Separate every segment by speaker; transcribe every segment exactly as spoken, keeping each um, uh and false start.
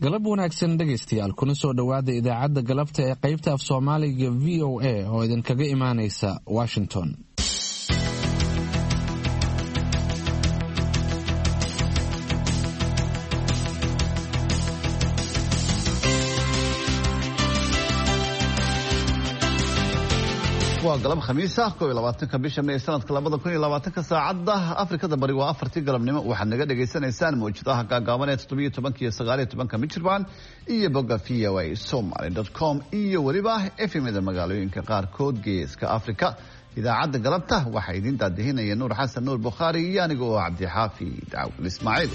Speaker 1: galab wanaagsan dhegaystayaal kuna soo dhowaada idaacadda galabta ee qaybta af Soomaaliga V O A oo idin kaga imaanaysa Washington.
Speaker 2: waa galab khamiis ah koob iyo labaatanka bisha May sanadka laba kun iyo labaatan saacada Afrikada bari waa afartii galabnimo waxaad naga dhageysanaysaan mowjadaha gaagaaban ee toddoba iyo toban iyo sagaal iyo toban mitirban iyo bogga v o a somali dot com iyo waliba F M-da magaalooyinka qaarkood geeska Afrika. idaacadda galabta waxa idin daadihinaya Nuur Xasan Nuur Bukhari iyo aniga oo Cabdi Xaafid Awil Ismaaciil.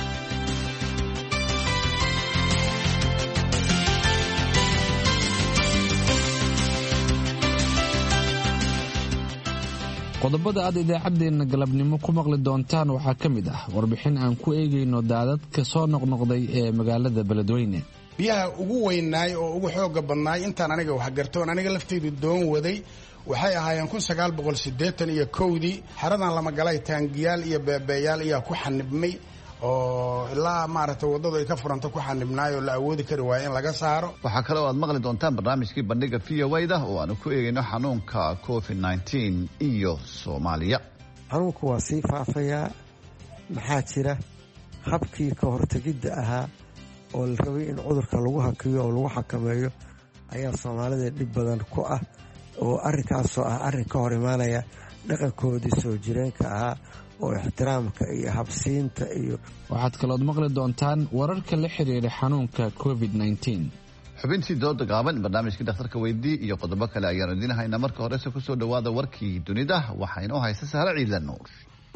Speaker 1: qodobada aad idaacadeena galabnimo ku maqli doontaan waxaa ka mid ah warbixin aan ku eegayno daadadka soo noqnoqday ee magaalada Beledweyne.
Speaker 3: biyaha ugu weynaay oo ugu xooga badnaay intaan aniga wax gartoon aniga laftaydu doon waday waxay ahaayeen kun sagaal boqol siddeetan iyo kowdii xaradan lama galay taangiyaal iyo beebeeyaal ayaa ku xanibmay oo ilaa maaragtay wadada ay ka furanta ku xanibnaay oo la awoodi kari waayay in laga saaro.
Speaker 2: waxaa kale oo aad maqli doontaan barnaamijkii bandhiga V O A-da oo aan ku eegayno xanuunka covid nineteen iyo Soomaaliya.
Speaker 4: xanuunku waa sii faafayaa maxaa jira habkii ka hortagidda ahaa oo la rabay in cudurka lagu hakiyo oo lagu xakameeyo ayaa Soomaalida dhib badan ku ah oo arrinkaasoo ah arrin ka hor imaanaya dhaqankoodii soo jireenka ahaa oo ixtiraamka iyo habsiinta iyo
Speaker 1: waxaad kalood maqli doontaan wararka la xiriira xanuunka covid nineteen.
Speaker 2: xubintii dooda gaaban barnaamijkii dhakhtarka weydii iyo qodobo kale ayaan idin haynaa. marka horese ku soo dhowaada warkii dunida waxaa inoo haysa Sahra Ciidla Nuur.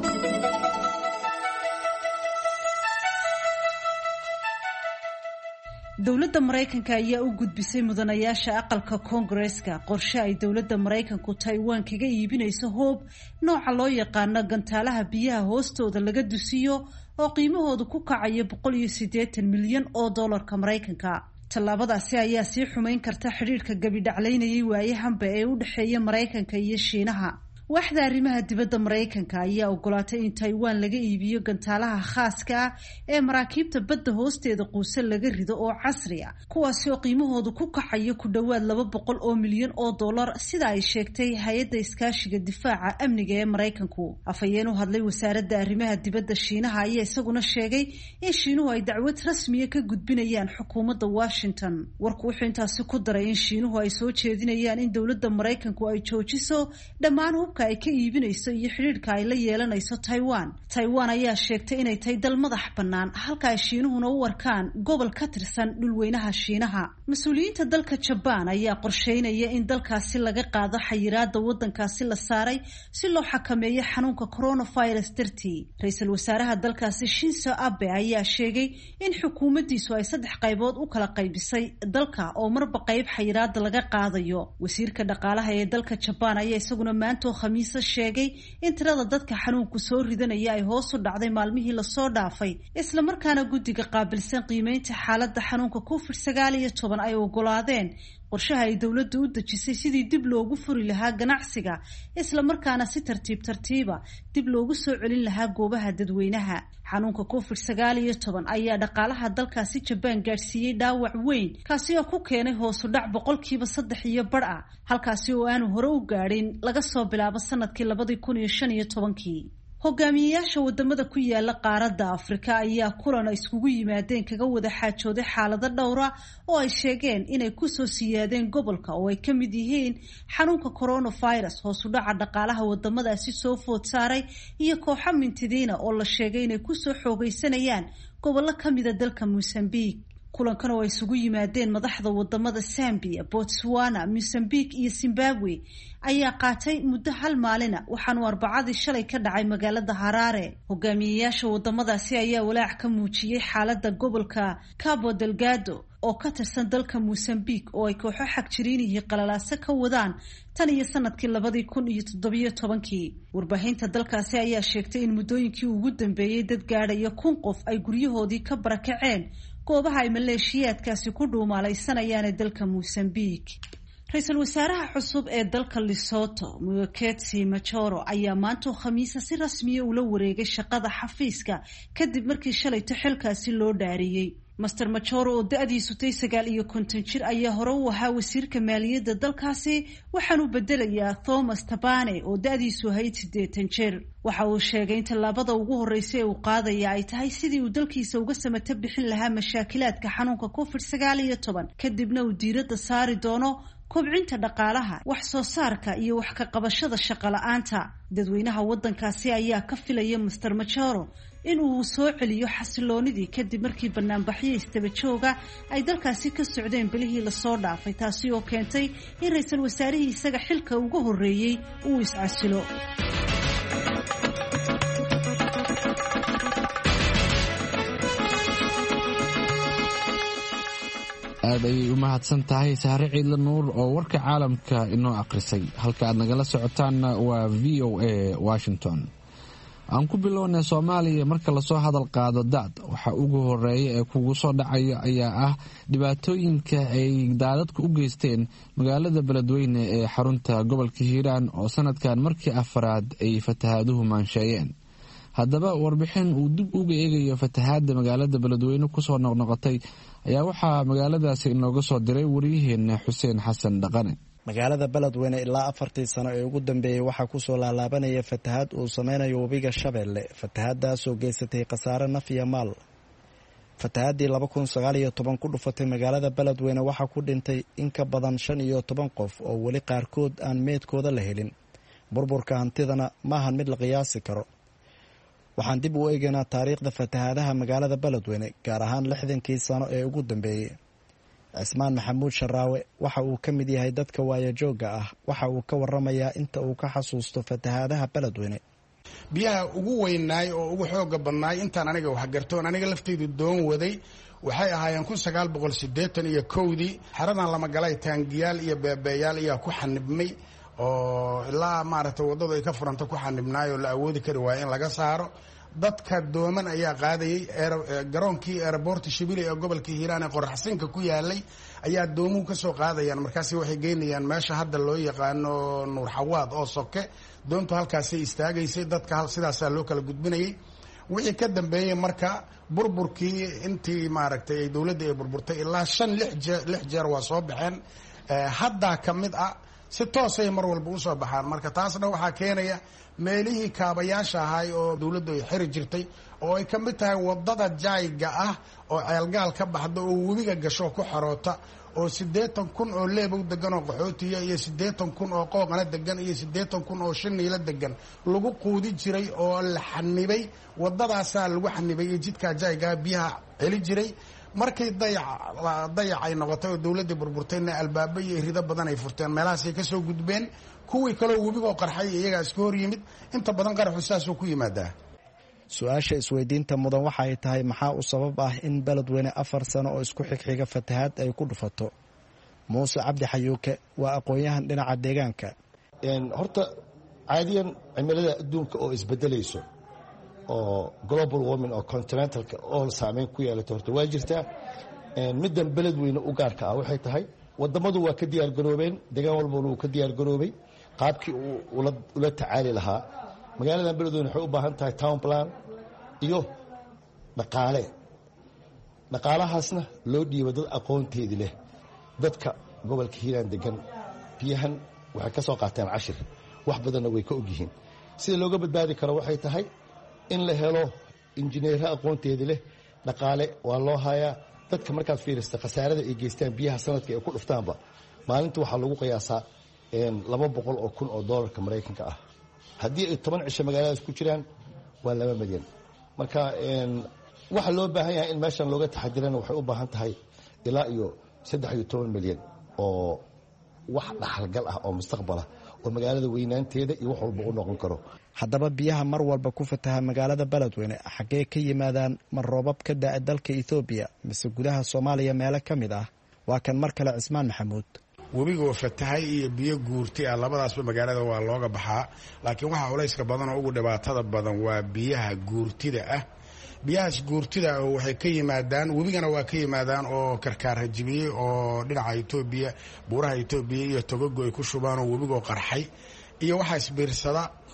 Speaker 5: dowladda Mareykanka ayaa u gudbisay mudanayaasha aqalka Congress-ka qorshe ay dowladda Mareykanku Taiwan kaga iibinayso hoob nooca loo yaqaano gantaalaha biyaha hoostooda laga dusiyo oo qiimahoodu ku kacayo boqol iyo siddeetan milyan oo dollarka Mareykanka. tallaabadaasi ayaa sii xumeyn karta xiriirka gabidhaclaynayay waayahanba ee u dhexeeya Mareykanka iyo Shiinaha. waaxda arrimaha dibadda Mareykanka ayaa ogolaatay in Taiwan laga iibiyo gantaalaha khaaska ah ee maraakiibta badda hoosteeda quusa laga rido oo casri ah kuwaasi oo qiimahoodu ku kacayo ku dhowaad laba boqol oo milyan oo dollar sida ay sheegtay hay-adda iskaashiga difaaca amniga ee Mareykanku. afhayeen u hadlay wasaaradda arrimaha dibadda Shiinaha ayaa isaguna sheegay in Shiinuhu ay dacwad rasmiya ka gudbinayaan xukuumadda Washington. warku wuxuu intaasi ku daray in Shiinuhu ay soo jeedinayaan in dowladda Mareykanku ay joojiso dhammaan hubka ay ka iibinayso iyo xiriirka ay la yeelanayso Taiwan. Taiwan ayaa sheegtay inay tahay dal madax bannaan halka ay Shiinuhuna u warkaan gobol ka tirsan dhulweynaha Shiinaha. mas-uuliyiinta dalka Japan ayaa qorsheynaya in dalkaasi laga qaado xayiraadda waddankaasi la saaray si loo xakameeyo xanuunka coronavirus dartii. ra-iisul wasaaraha dalkaasi Shinzo Abe ayaa sheegay in xukuumaddiisu ay saddex qaybood u kala qaybisay dalka oo marba qayb xayiraadda laga qaadayo. wasiirka dhaqaalaha ee dalka Japan ayaa isaguna maanta khamiisa sheegay in tirada dadka xanuunku soo ridanaya ay hoos u dhacday maalmihii la soo dhaafay isla markaana guddiga qaabilsan qiimeynta xaaladda xanuunka covid sagaal iyo toban ay ogolaadeen qorshaha ay dowladdu u dejisay sidii dib loogu furi lahaa ganacsiga isla markaana si tartiib tartiiba dib loogu soo celin lahaa goobaha dadweynaha. xanuunka covid sagaal iyo toban ayaa dhaqaalaha dalkaasi Japan gaadhsiiyey dhaawac weyn kaasi oo ku keenay hoos u dhac boqolkiiba saddex iyo bar ah halkaasi oo aanu hore u gaadhin laga soo bilaabo sanadkii labadii kun iyo shan iyo tobankii. hogaamiyeyaasha wadamada ku yaala qaaradda Afrika ayaa kulan iskugu yimaadeen kaga wada xaajooday xaalado dhowra oo ay sheegeen inay ku soo siyaadeen gobolka oo ay ka mid yihiin xanuunka coronavirus, hoos u dhaca dhaqaalaha wadamadaasi soo food saaray iyo kooxo mintidiina oo la sheegay inay ku soo xoogaysanayaan gobollo ka mida dalka Mozambique. kulankan oo ay isugu yimaadeen madaxda wadamada Zambia, Botswana, Mozambique iyo Zimbabwe ayaa qaatay muddo hal maalina waxaanu arbacadii shalay ka dhacay magaalada Harare. hogaamiyeyaasha wadamadaasi ayaa walaac ka muujiyey xaaladda gobolka Cabo Delgado oo ka tirsan dalka Mozambique oo ay kooxo xagjiriin iyo qalalaase ka wadaan tan iyo sanadkii labadii kun iyo toddobiyo tobankii. warbaahinta dalkaasi ayaa sheegtay in muddooyinkii ugu dambeeyey dad gaadhaya kun qof ay guryahoodii ka barakaceen goobaha ay maleeshiyaadkaasi ku dhuumaalaysanayaan dalka Mozambique. ra-iisul wasaaraha cusub ee dalka Lesotho Mokgweetsi Machoro ayaa maanta khamiisa si rasmiya ula wareegay shaqada xafiiska kadib markii shalayto xilkaasi loo dhaariyay. master majoro oo da-diisu tay sagaal iyo konton jir ayaa hore u ahaa wasiirka maaliyadda dalkaasi waxaanu bedelayaa thomas tabane oo da-diisu ahayd siddeetan jir waxa uu sheegay in tallaabada ugu horreysa ee uu qaadaya ay tahay sidii uu dalkiisa uga samato bixin lahaa mashaakilaadka xanuunka covid sagaal iyo toban kadibna uu diiradda saari doono kobcinta dhaqaalaha wax soo saarka iyo wax ka qabashada shaqo la-aanta dadweynaha waddankaasi ayaa ka filaya master majoro in uu soo celiyo xasiloonidii kadib markii banaanbaxyo istaba jooga ay dalkaasi ka socdeen bilihii lasoo dhaafay taasi oo keentay in ra-iisul wasaarihii isaga xilka uga horreeyey uu iscasilo
Speaker 1: aad ayay u mahadsan tahay Sahre Ciidla Nuur oo warka caalamka inoo akhrisay halka aad nagala socotaanna waa V O A Washington. aan ku bilownay Soomaaliya marka la soo hadal qaado daad waxa ugu horeeya ee kugu soo dhacaya ayaa ah dhibaatooyinka ay daadadku u geysteen magaalada Beledweyne ee xarunta gobolka Hiiraan oo sanadkan markii afraad ay fatahaaduhu maansheeyeen. haddaba warbixin uu dib uga eegayo fatahaada magaalada Beledweyne ku soo noqnoqotay ayaa waxaa magaaladaasi inooga soo diray wariyaheena Xuseen Xasan Dhaqane.
Speaker 6: magaalada Beledweyne ilaa afartii sano ee ugu dambeeyay waxaa ku soo laalaabanaya fatahaad uu sameynayo webiga Shabeelle fatahaadaas oo geysatay khasaare naf iyo maal. fatahaadii laba kun sagaal iyo toban ku dhufatay magaalada Beledweyne waxaa ku dhintay in ka badan shan iyo toban qof oo weli qaarkood aan meedkooda la helin. burburka hantidana maahan mid la qiyaasi karo. waxaan dib u eegaynaa taariikhda fatahaadaha magaalada Beledweyne gaar ahaan lixdankii sano ee ugu dambeeyay. Cismaan Maxamuud Sharaawe waxa uu ka mid yahay dadka waayajooga ah waxa uu ka waramayaa inta uu ka xasuusto fatahaadaha Beledweyne.
Speaker 3: biyaha ugu weynaay oo ugu xooga badnaay intaan aniga wax gartoon aniga laftaydu doon waday waxay ahaayeen kun sagaal boqol siddeetan iyo kowdii xaradan lama galay taangiyaal iyo beebeeyaal ayaa ku xanibmay oo ilaa maaragtay waddadu ay ka furanta ku xanibnaay oo la awoodi kari waayo in laga saaro. dadka dooman ayaa qaadayay garoonkii airporti Shibili ee gobolka Hiiraan ee qoraxsinka ku yaalay ayaa doomuhu ka soo qaadayaan markaas waxay geynayaan meesha hadda loo yaqaano Nuur Xawaad oo soke doontu halkaas ay istaagaysay dadka hal sidaas loo kala gudbinayay. wixii ka dambeeyay marka burburkii intii maaragtay ay dawladda ay burburtay ilaa shan lix jeer waa soo baxeen hadda kamid ah si toos ay mar walba u soo baxaan. marka taasna waxaa keenaya meelihii kaabayaasha ahay oo dawladdu ay xiri jirtay oo ay ka mid tahay wadada jaayga ah oo ceelgaal ka baxda oo webiga gasho ku xaroota oo siddeetan kun oo leebow degan oo qaxootiya iyo siddeetan kun oo qooqana degan iyo siddeetan kun oo shiniila degan lagu quudi jiray oo la xanibay wadadaasaa lagu xanibay iyo jidka jaayga biyaha celi jiray. markay dayac dayac ay noqotay oo dawladda burburtayna albaabo iyo rido badan ay furteen meelahaas ay ka soo gudbeen kuwii kale webiga qarxay iyaga iska hor yimid inta badan qaraxu saas oo ku yimaadaa.
Speaker 6: su-aasha isweydiinta mudan waxa ay tahay maxaa u sabab ah in Beledweyne afar sano oo isku xigxiga fatahaad ay ku dhufato. Muuse Cabdi Xayuuke waa aqoon-yahan dhinaca deegaanka.
Speaker 7: horta caadiyan cimilada adduunka oo isbedelayso oo global warming oo continentalka oo saameyn ku yeelato horta waa jirtaa. middan Beledweyne u gaarka ah waxay tahay wadamadu waa ka diyaar garoobeen deegaan walba uu ka diyaar garoobay qaabkii uu ula tacaali lahaa. magaalada Beledweyne waxay u baahan tahay town plan iyo dhaqaale dhaqaalahaasna loo dhiibo dad aqoonteedii leh. dadka gobolka Hiiraan degan biyahan waxay ka soo qaateen cashir wax badanna way ka ogyihiin. sida looga badbaadi karo waxay tahay in la helo injineero aqoonteedii leh. dhaqaale waa loo hayaa dadka markaad fiiristo khasaarada ay geystaan biyaha sanadka ay ku dhuftaanba maalinta waxaa lagu qiyaasaa laba boqol oo kun oo doolarka Mareykanka ah. haddii ay toban cisho magaaladaas ku jiraan waa laba milyan. marka waxa loo baahan yahay in meeshan looga taxadirana waxay u baahan tahay ilaa iyo saddex iyo toban milyan oo wax dhaxalgal ah oo mustaqbal ah oo magaalada weynaanteeda iyo wax walba u noqon karo.
Speaker 6: haddaba biyaha mar walba ku fataha magaalada Beledweyne xagee ka yimaadaan mar roobab ka da'a dalka Ethiopia mise gudaha Soomaaliya meelo ka mid ah. waa kan mar kale Cismaan Maxamuud.
Speaker 3: webiga oo fatahay iyo biyo guurti ah labadaasba magaalada waa looga baxaa laakiin waxa culayska badan oo ugu dhibaatada badan waa biyaha guurtida ah. biyahaas guurtida oo waxay ka yimaadaan webigana waa ka yimaadaan oo karkaar rajibiyey oo dhinaca Ethiopia buuraha Ethiopia iyo Togogo ay ku shubaan oo webiga qarxay iyo waxa isbiirsada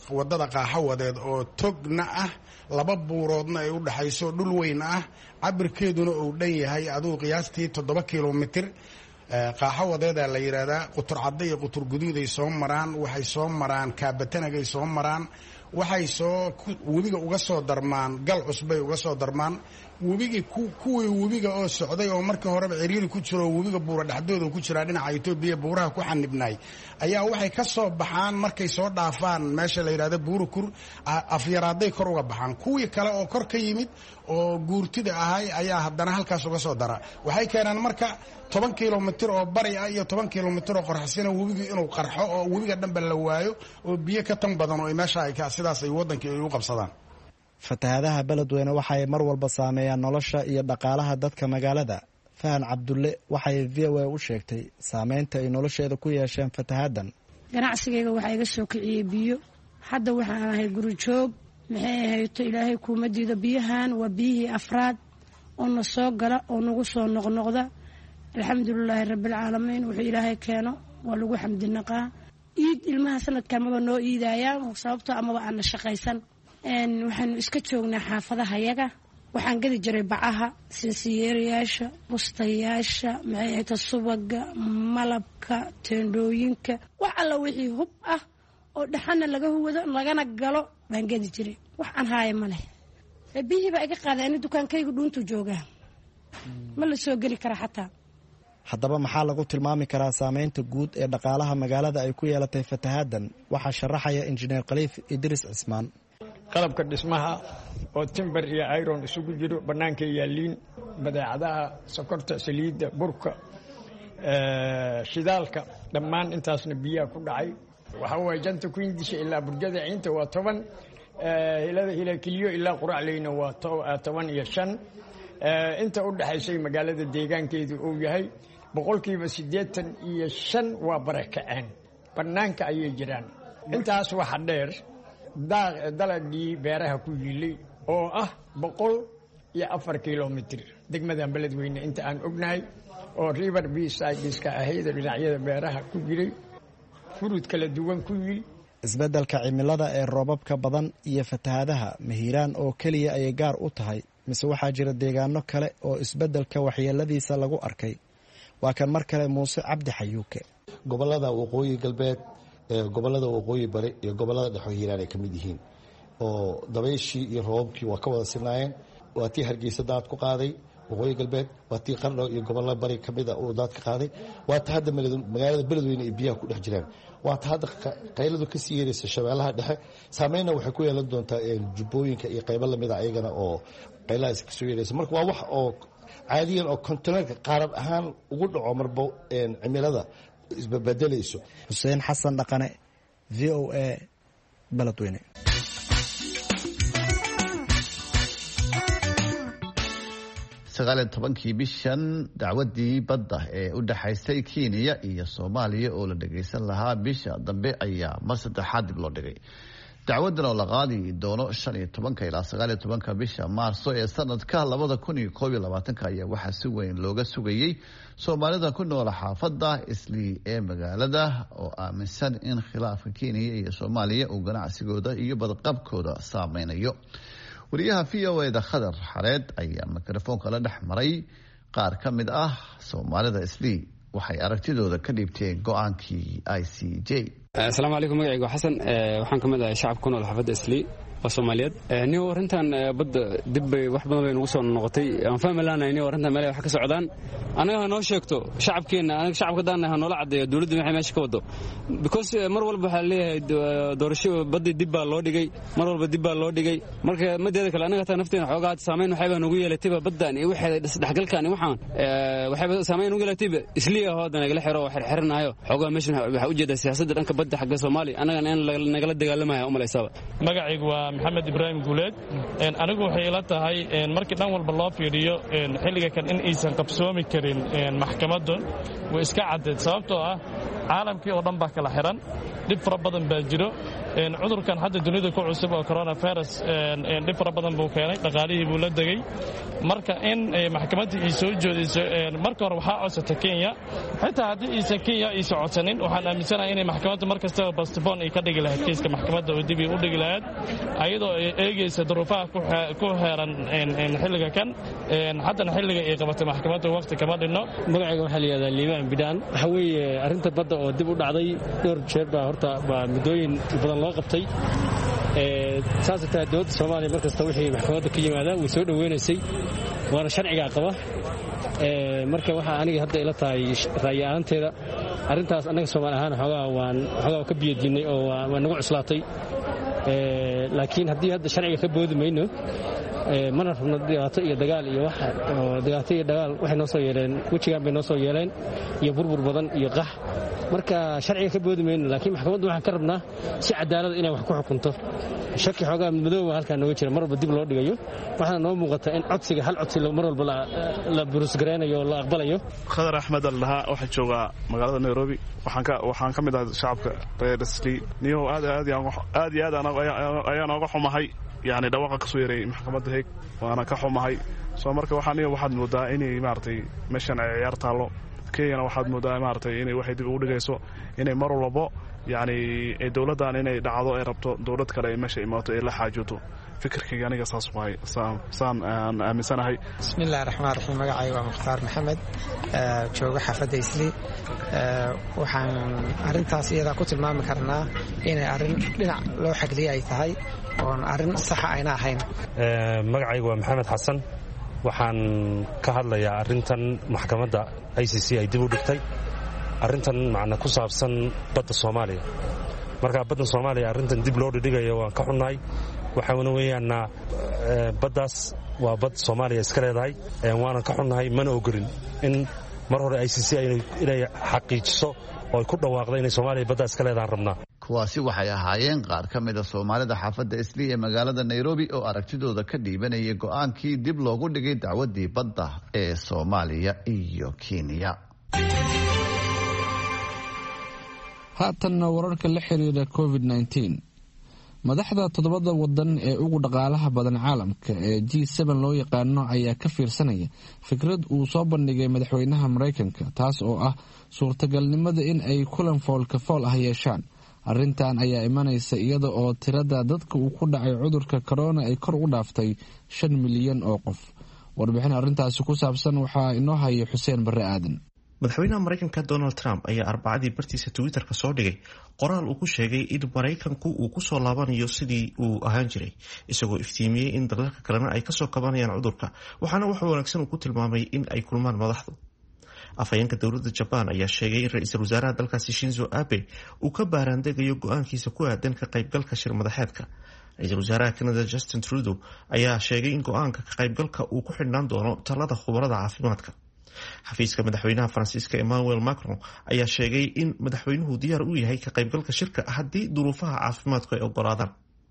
Speaker 3: wadada qaaxawadeed oo togna ah laba buuroodna ay u dhaxayso dhul weyn ah cabirkeeduna uu dhan yahay aduu qiyaastii toddoba kilomitir qaaxawadeedaa la yidhaahdaa qutur cadda iyo qutur guduuday soo maraan waxay soo maraan kaabatanagay soo maraan waxay soo webiga uga soo darmaan gal cusbay uga soo darmaan webigii kuwii webiga oo socday oo markii horeba ciriiri ku jiro webiga buura dhexdooda ku jiraa dhinaca Itoobiya buuraha ku xanibnay ayaa waxay ka soo baxaan markay soo dhaafaan meesha la yiraahdo buurukur afyaraaday kor uga baxaan kuwii kale oo kor ka yimid oo guurtida ahay ayaa haddana halkaas uga soo dara waxay keenaan marka toban kilomitir oo bari ah iyo toban kilomitir oo qorxasina webiga inuu qarxo oo webiga dhanba la waayo oo biyo ka tan badan oo meesha ay ka sidaas ay wadanka ay u qabsadaan
Speaker 6: fatahaadaha beledweyne waxay mar walba saameeyaan nolosha iyo dhaqaalaha dadka magaalada fahan cabdulle waxay v o a u sheegtay saameynta ay nolosheeda ku yeesheen fatahaaddan
Speaker 8: ganacsigayga waxaa iga soo kiciyey biyo hadda waxaan ahay guri joog maxay ahayto ilaahay kuuma diido biyahan waa biyihii afraad oo na soo gala oo nagu soo noqnoqda alxamdulilaahi rabbilcaalamiin wuxuu ilaahay keeno waa lagu xamdinaqaa iid ilmaha sanadka amaba noo iidayaa sababtoo amaba aan na shaqaysan waxaanu iska joognaa xaafadaha yaga waxaan gadi jiray bacaha sinsiyeerayaasha bustayaasha maxay ahayta subaga malabka teendhooyinka wax alla wixii hub ah oo dhaxana laga huwado lagana galo baan gadi jiray wax aan haaya ma leh biyihii baa iga qaaday ani dukaankaygu dhuuntu joogaa ma la soo geli kara xataa
Speaker 6: haddaba maxaa lagu tilmaami karaa saameynta guud ee dhaqaalaha magaalada ay ku yeelatay fatahaaddan waxaa sharaxaya injineer khaliif idris cismaan
Speaker 9: qalabka dhismaha oo timber iyo iron isugu jiro bannaankay yaalliin badeecadaha sokorta saliidda burka shidaalka dhammaan intaasna biyaha ku dhacay waxaa waaye janta kuindisha ilaa burjada ciinta waa toban hilada hilaakiliyo ilaa quracleyna waa toban iyo shan inta u dhexaysay magaalada deegaankeedu uu yahay boqolkiiba siddeetan iyo shan waa barakaceen bannaanka ayay jiraan intaas waxa dheer dalagii beeraha ku yiilay oo ah boqol iyo afar kilomitir degmadan beledweyne inta aan ognahay oo river bsideska ahayd dhinacyada beeraha ku jiray furud kala duwan ku yiil
Speaker 6: isbeddelka cimilada ee roobabka badan iyo fatahaadaha mahiiraan oo keliya ayay gaar u tahay mise waxaa jira deegaano kale oo isbeddelka waxyeeladiisa lagu arkay waa kan mar kale muuse cabdi xayuuke
Speaker 7: gobolada waqooyi galbeed gobolada waqooyi bari iyo gobolada dhexe hiiraan ay ka mid yihiin oo dabayshii iyo roobabkii waa ka wada sinaayeen waa tii hargeysa daad ku qaaday waqooyi galbeed waa tii qardho iyo gobolada bari ka mid a uu daad ka qaaday waa ta hadda magaalada beledweyne ay biyaha ku dhex jiraan waa ta hadda qayladu ka sii yeeraysa shabeellaha dhexe saameynna waxay ku yeelan doontaa jubbooyinka iyo qaybo lamid a ayagana oo qaylahaas ka soo yeeraysa marka waa wax oo caadiyan oo kontineerka qaarad ahaan ugu dhaco marba cimilada isbabedelayso
Speaker 6: xuseen xasan dhaqane v o a beledweyne
Speaker 2: sagaaliyo tobankii bishan dacwadii badda ee u dhexaysay Kenya iyo Soomaaliya oo la dhageysan lahaa bisha dambe ayaa mar saddexaad dib loo dhigay dacwadan oo la qaadi doono shan iyo tobanka ilaa sagaal iyo tobanka bisha Maarso ee sanadka labada kun iyo koob iyo labaatanka ayaa waxaa si weyn looga sugayay Soomaalida ku nool xaafadda Islii ee magaalada oo aaminsan in khilaafka Kenya iyo Soomaaliya uu ganacsigooda iyo badqabkooda saameynayo wariyaha v o a da Khadar Xareed ayaa mikrofoonka la dhex maray qaar ka mid ah Soomaalida Islii waxay aragtidooda ka dhiibteen go'aankii I C J.
Speaker 10: asalaamu calaykum magacaygu xasan waxaan ka mid ahay shacabka ku nool xaafadda Islii oo Soomaaliyeed niyo arintan badda dib bay wax badan bay nagu soo noqotay aan fahmi laanahay niyo arintan meel wax ka socdaan anaga noo sheegto shacabkeena anaga shacabka daanahay noola cadeeyo dawladdu waxay meesha ka wado because mar walba waxa leeyahay doorasho badda dib baa loo dhigay mar walba dib baa loo dhigay marka madeeda kale anaga taa nafteena xoogaa saameyn waxay baa nagu yeelatay baddan iyo waxay dhaxgalkan waxaan waxay saameyn ugu yeelatay Islii oo hadda nagala xiro wax xirxirnaayo xoogaa meesha waxa u jeedaa siyaasadda dhanka badda xagga Soomaaliya anaga in nagala dagaalamayo u maleysaba
Speaker 11: magacaygu waa maxamed ibraahim guuleed anigu waxay ila tahay markii dhan walba loo fiiriyo xilliga kan in aysan qabsoomi karin maxkamaddu way iska cadeed sababtoo ah caalamkii oo dhan baa kala xiran dhib fara badan baa jiro cudurkan hadda dunida ku cusub oo coronavirus dhib fara badan buu keenay dhaqaalihii buu la degay marka in maxkamadda ay soo joodiso marka hore waxaa codsata Kenya xitaa haddii aysan Kenya ay socodsanin waxaan aaminsanahay inay maxkamadda mar kastaba postpone ay ka dhigi lahayd kiiska maxkamadda oo dib u dhigi lahayd ayadoo ay eegaysa duruufaha ku heeran xilliga kan haddana xilliga ay qabatay maxkamadda waqti kama dhinno.
Speaker 12: magacayga waxaa la yidhahdaa liibaan bidhaan waxa weeye arrinta badda oo dib u dhacday dhowr jeer baa horta baa muddooyin badan loo qabtay saasay tahay dowladda soomaaliya mar kasta wixii maxkamadda ka yimaadaan way soo dhoweynaysay waana sharcigaa qaba marka waxaa aniga hadda ila tahay ra'yi ahaanteeda arrintaas annaga soomaali ahaan xoogaa waan xoogaa ka biyadiinay oo waa nagu cuslaatay laakiin haddii hadda sharciga ka boodi mayno mana rabno dhibaato iyo dagaal iyo wax dhibaato iyo dagaal waxay noo soo yeeleen wejigaan bay noo soo yeeleen iyo burbur badan iyo qax marka sharciga ka boodi mayno laakiin maxkamaddu waxaan ka rabnaa si cadaalad inay wax ku xukunto shaki xoogaa madmadooba halkaa nooga jira mar walba dib loo dhigayo waxaana noo muuqata in codsiga hal codsi mar walba la burusgaraynayo oo la aqbalayo.
Speaker 13: khadar axmed aldhahaa waxaa joogaa magaalada nairobi waxaan ka mid ahay shacabka reer Islii niyow aad iyo aad ayaan ooga xumahay yani dhawaqa ka soo yaray maxkamadda Hague waana ka xumahay soo marka waxaan iyo waxaad moodaa inay maartay meeshan ay ciyaar taalo Kenya waxaad moodaa maartay inay waxay dib u dhigayso inay mar walba yani ee dawladdan inay dhacdo ay rabto dawlad kale ay meesha imaato ee la xaajoto fikirkayga aniga saas waay saan aan aaminsanahay.
Speaker 14: bismillaahir rahmaanir rahiim magacayga waa Mukhtaar Maxamed jooga xaafadda Islii waxaan arrintaas iyada ku tilmaami karnaa inay arrin dhinac loo xagliyay ay tahay oo arrin sax ayna ahayn.
Speaker 15: magacayga waa Maxamed Xasan waxaan ka hadlayaa arrintan maxkamadda I C C ay dib u dhigtay arrintan macna ku saabsan badda Soomaaliya marka badda Soomaaliya arrintan dib loo dhigayo waan ka xunnahay waxaana weeyaan baddaas waa bad Soomaaliya iska leedahay waana ka xunnahay mana ogolin in mar hore I C C inay xaqiijiso oo ay ku dhawaaqdo inay Soomaaliya badda iska leedahay rabnaa.
Speaker 2: kuwaasi waxay ahaayeen qaar ka mid a Soomaalida xaafadda Islii ee magaalada Nairobi oo aragtidooda ka dhiibanayay go'aankii dib loogu dhigay dacwadii badda ee Soomaaliya iyo Kenya.
Speaker 1: haatanna wararka la xiriira covid nineteen madaxda toddobada wadan ee ugu dhaqaalaha badan caalamka ee G seven loo yaqaano ayaa ka fiirsanaya fikrad uu soo bandhigay madaxweynaha Mareykanka taas oo ah suurtagalnimada in ay kulan foolka fool ah yeeshaan. arrintan ayaa imanaysa iyada oo tirada dadka uu ku dhacay cudurka corona ay kor u dhaaftay shan milyan oo qof. warbixin arrintaasi ku saabsan waxaa inoo haya Xuseen Barre Aadan.
Speaker 16: madaxweynaha Mareykanka Donald Trump ayaa arbacadii bartiisa Twitter-ka soo dhigay qoraal uu ku sheegay in Mareykanku uu ku soo laabanayo sidii uu ahaan jiray isagoo iftiimiyay in dalalka kalena ay ka soo kabanayaan cudurka waxaana wax wanaagsan uu ku tilmaamay in ay kulmaan madaxdu. afhayeenka dowladda Japan ayaa sheegay in ra'iisul wasaaraha dalkaasi Shinzo Abe uu ka baaraandegayo go'aankiisa ku aadan ka qaybgalka shir madaxeedka. ra'iisul wasaaraha Canada Justin Trudeau ayaa sheegay in go'aanka ka qaybgalka uu ku xidhnaan doono talada khubarada caafimaadka. xafiiska madaxweynaha Faransiiska Emmanuel Macron ayaa sheegay in madaxweynuhu diyaar u yahay ka qaybgalka shirka haddii duruufaha caafimaadku ay ogolaadaan.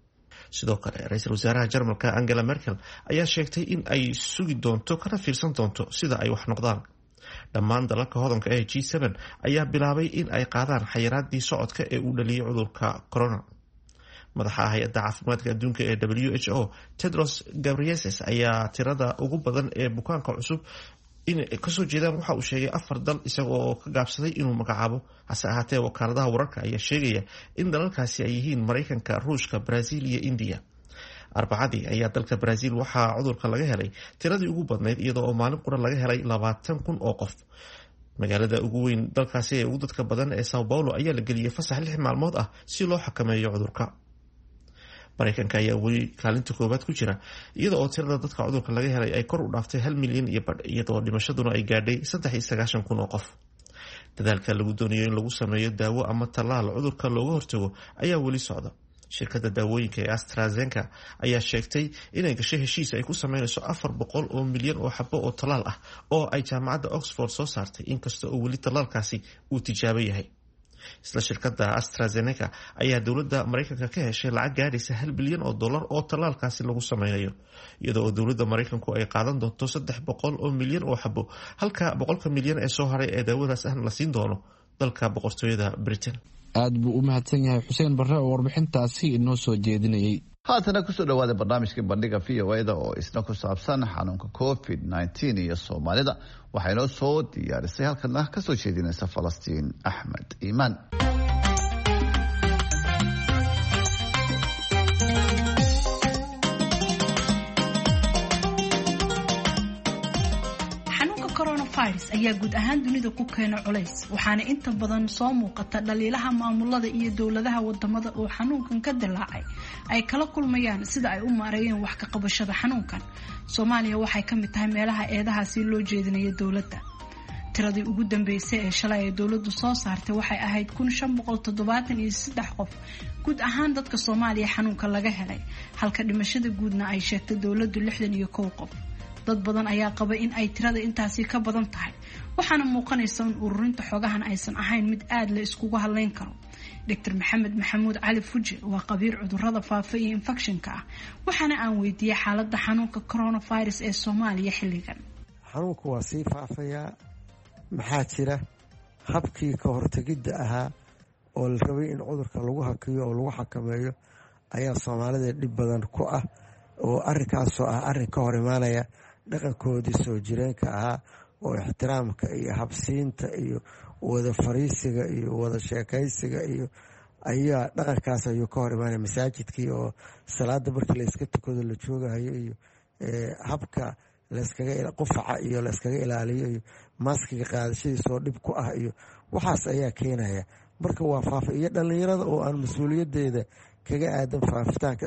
Speaker 16: sidoo kale ra'iisul wasaaraha Jarmalka Angela Merkel ayaa sheegtay in ay sugi doonto kana fiirsan doonto sida ay wax noqdaan. dhammaan dalalka hodanka ee G seven ayaa bilaabay in ay qaadaan xayiraadii socodka ee uu dhaliyay cudurka corona. madaxa hay'adda caafimaadka adduunka ee W H O Tedros Ghebreyesus ayaa tirada ugu badan ee bukaanka cusub in kasoo jeedaan waxa uu sheegay afar dal isagoo ka gaabsaday inuu magacaabo hase ahaatee wakaaladaha wararka ayaa sheegaya in dalalkaasi ay yihiin Mareykanka, Ruushka, Brazil iyo India. arbacadii ayaa dalka Brazil waxaa cudurka laga helay tiradii ugu badnayd iyadoo oo maalin qura laga helay labaatan kun oo qof. magaalada ugu weyn dalkaasi ee ugu dadka badan ee Sao Paulo ayaa la geliyay fasax lix maalmood ah si loo xakameeyo cudurka. Mareykanka ayaa weli kaalinta koowaad ku jira iyada oo tirada dadka cudurka laga helay ay kor u dhaaftay hal milyan iyo badh iyadoo dhimashaduna ay gaadhay saddex iyo sagaashan kun oo qof. dadaalka lagu doonayo in lagu sameeyo daawo ama tallaal cudurka looga hortago ayaa weli socda. shirkadda daawooyinka ee AstraZeneca ayaa sheegtay inay gashay heshiis ay ku sameynayso afar boqol oo milyan oo xabo oo tallaal ah oo ay jaamacadda Oxford soo saartay inkasta oo weli tallaalkaasi uu tijaabo yahay. isla shirkadda AstraZeneca ayaa dowladda Mareykanka ka heshay lacag gaadhaysa hal bilyan oo dollar oo tallaalkaasi lagu sameynayo iyadoo dowladda Mareykanku ay qaadan doonto saddex boqol oo milyan oo xabo halka boqolka milyan ee soo haray ee daawadaas ahna la siin doono dalka boqortooyada Britain.
Speaker 1: aad buu u mahadsan yahay xuseen barre oo warbixintaasi inoo soo jeedinayay.
Speaker 2: haatana kusoo dhawaada barnaamijka bandhiga v o eda oo isna ku saabsan xanuunka covid nneteen iyo soomaalida. waxaa inoo soo diyaarisay halkana kasoo jeedinaysa falastiin axmed iimaan.
Speaker 17: ayaa guud ahaan dunida ku keena culays waxaana inta badan soo muuqata dhaliilaha maamulada iyo dowladaha wadamada oo xanuunkan ka dilaacay ay kala kulmayaan sida ay u maareeyeen wax ka qabashada xanuunkan. Soomaaliya waxay ka mid tahay meelaha eedahaasi loo jeedinayo dowladda. tiradii ugu dambeysay ee shalay ee dowladdu soo saartay waxay ahayd kun shan boqol toddobaatan iyo saddex qof guud ahaan dadka Soomaaliya xanuunka laga helay, halka dhimashada guudna ay sheegtay dowladdu lixdan iyo kow qof. dad badan ayaa qaba in ay tirada intaasi ka badan tahay, waxaana muuqanaysa in ururinta xogahan aysan ahayn mid aad la iskugu hadlayn karo. Doctor Maxamed Maxamuud Cali Fuje waa qabiir cudurrada faafa iyo infekshanka ah, waxaana aan weydiiyay xaaladda xanuunka coronavirus ee Soomaaliya xilligan.
Speaker 4: xanuunku waa sii faafayaa, maxaa jira habkii ka hortagidda ahaa oo la rabay in cudurka lagu hakiyo oo lagu xakameeyo ayaa Soomaalida dhib badan ku ah, oo arrinkaasoo ah arrin ka hor imaanaya dhaqankoodii soo jireenka ahaa oo ixtiraamka iyo habsiinta iyo wada fariisiga iyo wada sheekaysiga iyo ayaa dhaqankaas ayuu ka hor imaanaya. masaajidkii oo salaada markii layska tukado la joogahayo iyo habka layskaga qufaca iyo layskaga ilaaliyo iyo maaskiga qaadashadiisoo dhib ku ah iyo waxaas ayaa keenaya. marka waa faafa iyo dhallinyarada oo aan mas-uuliyadeeda kaga aadan faafitaanka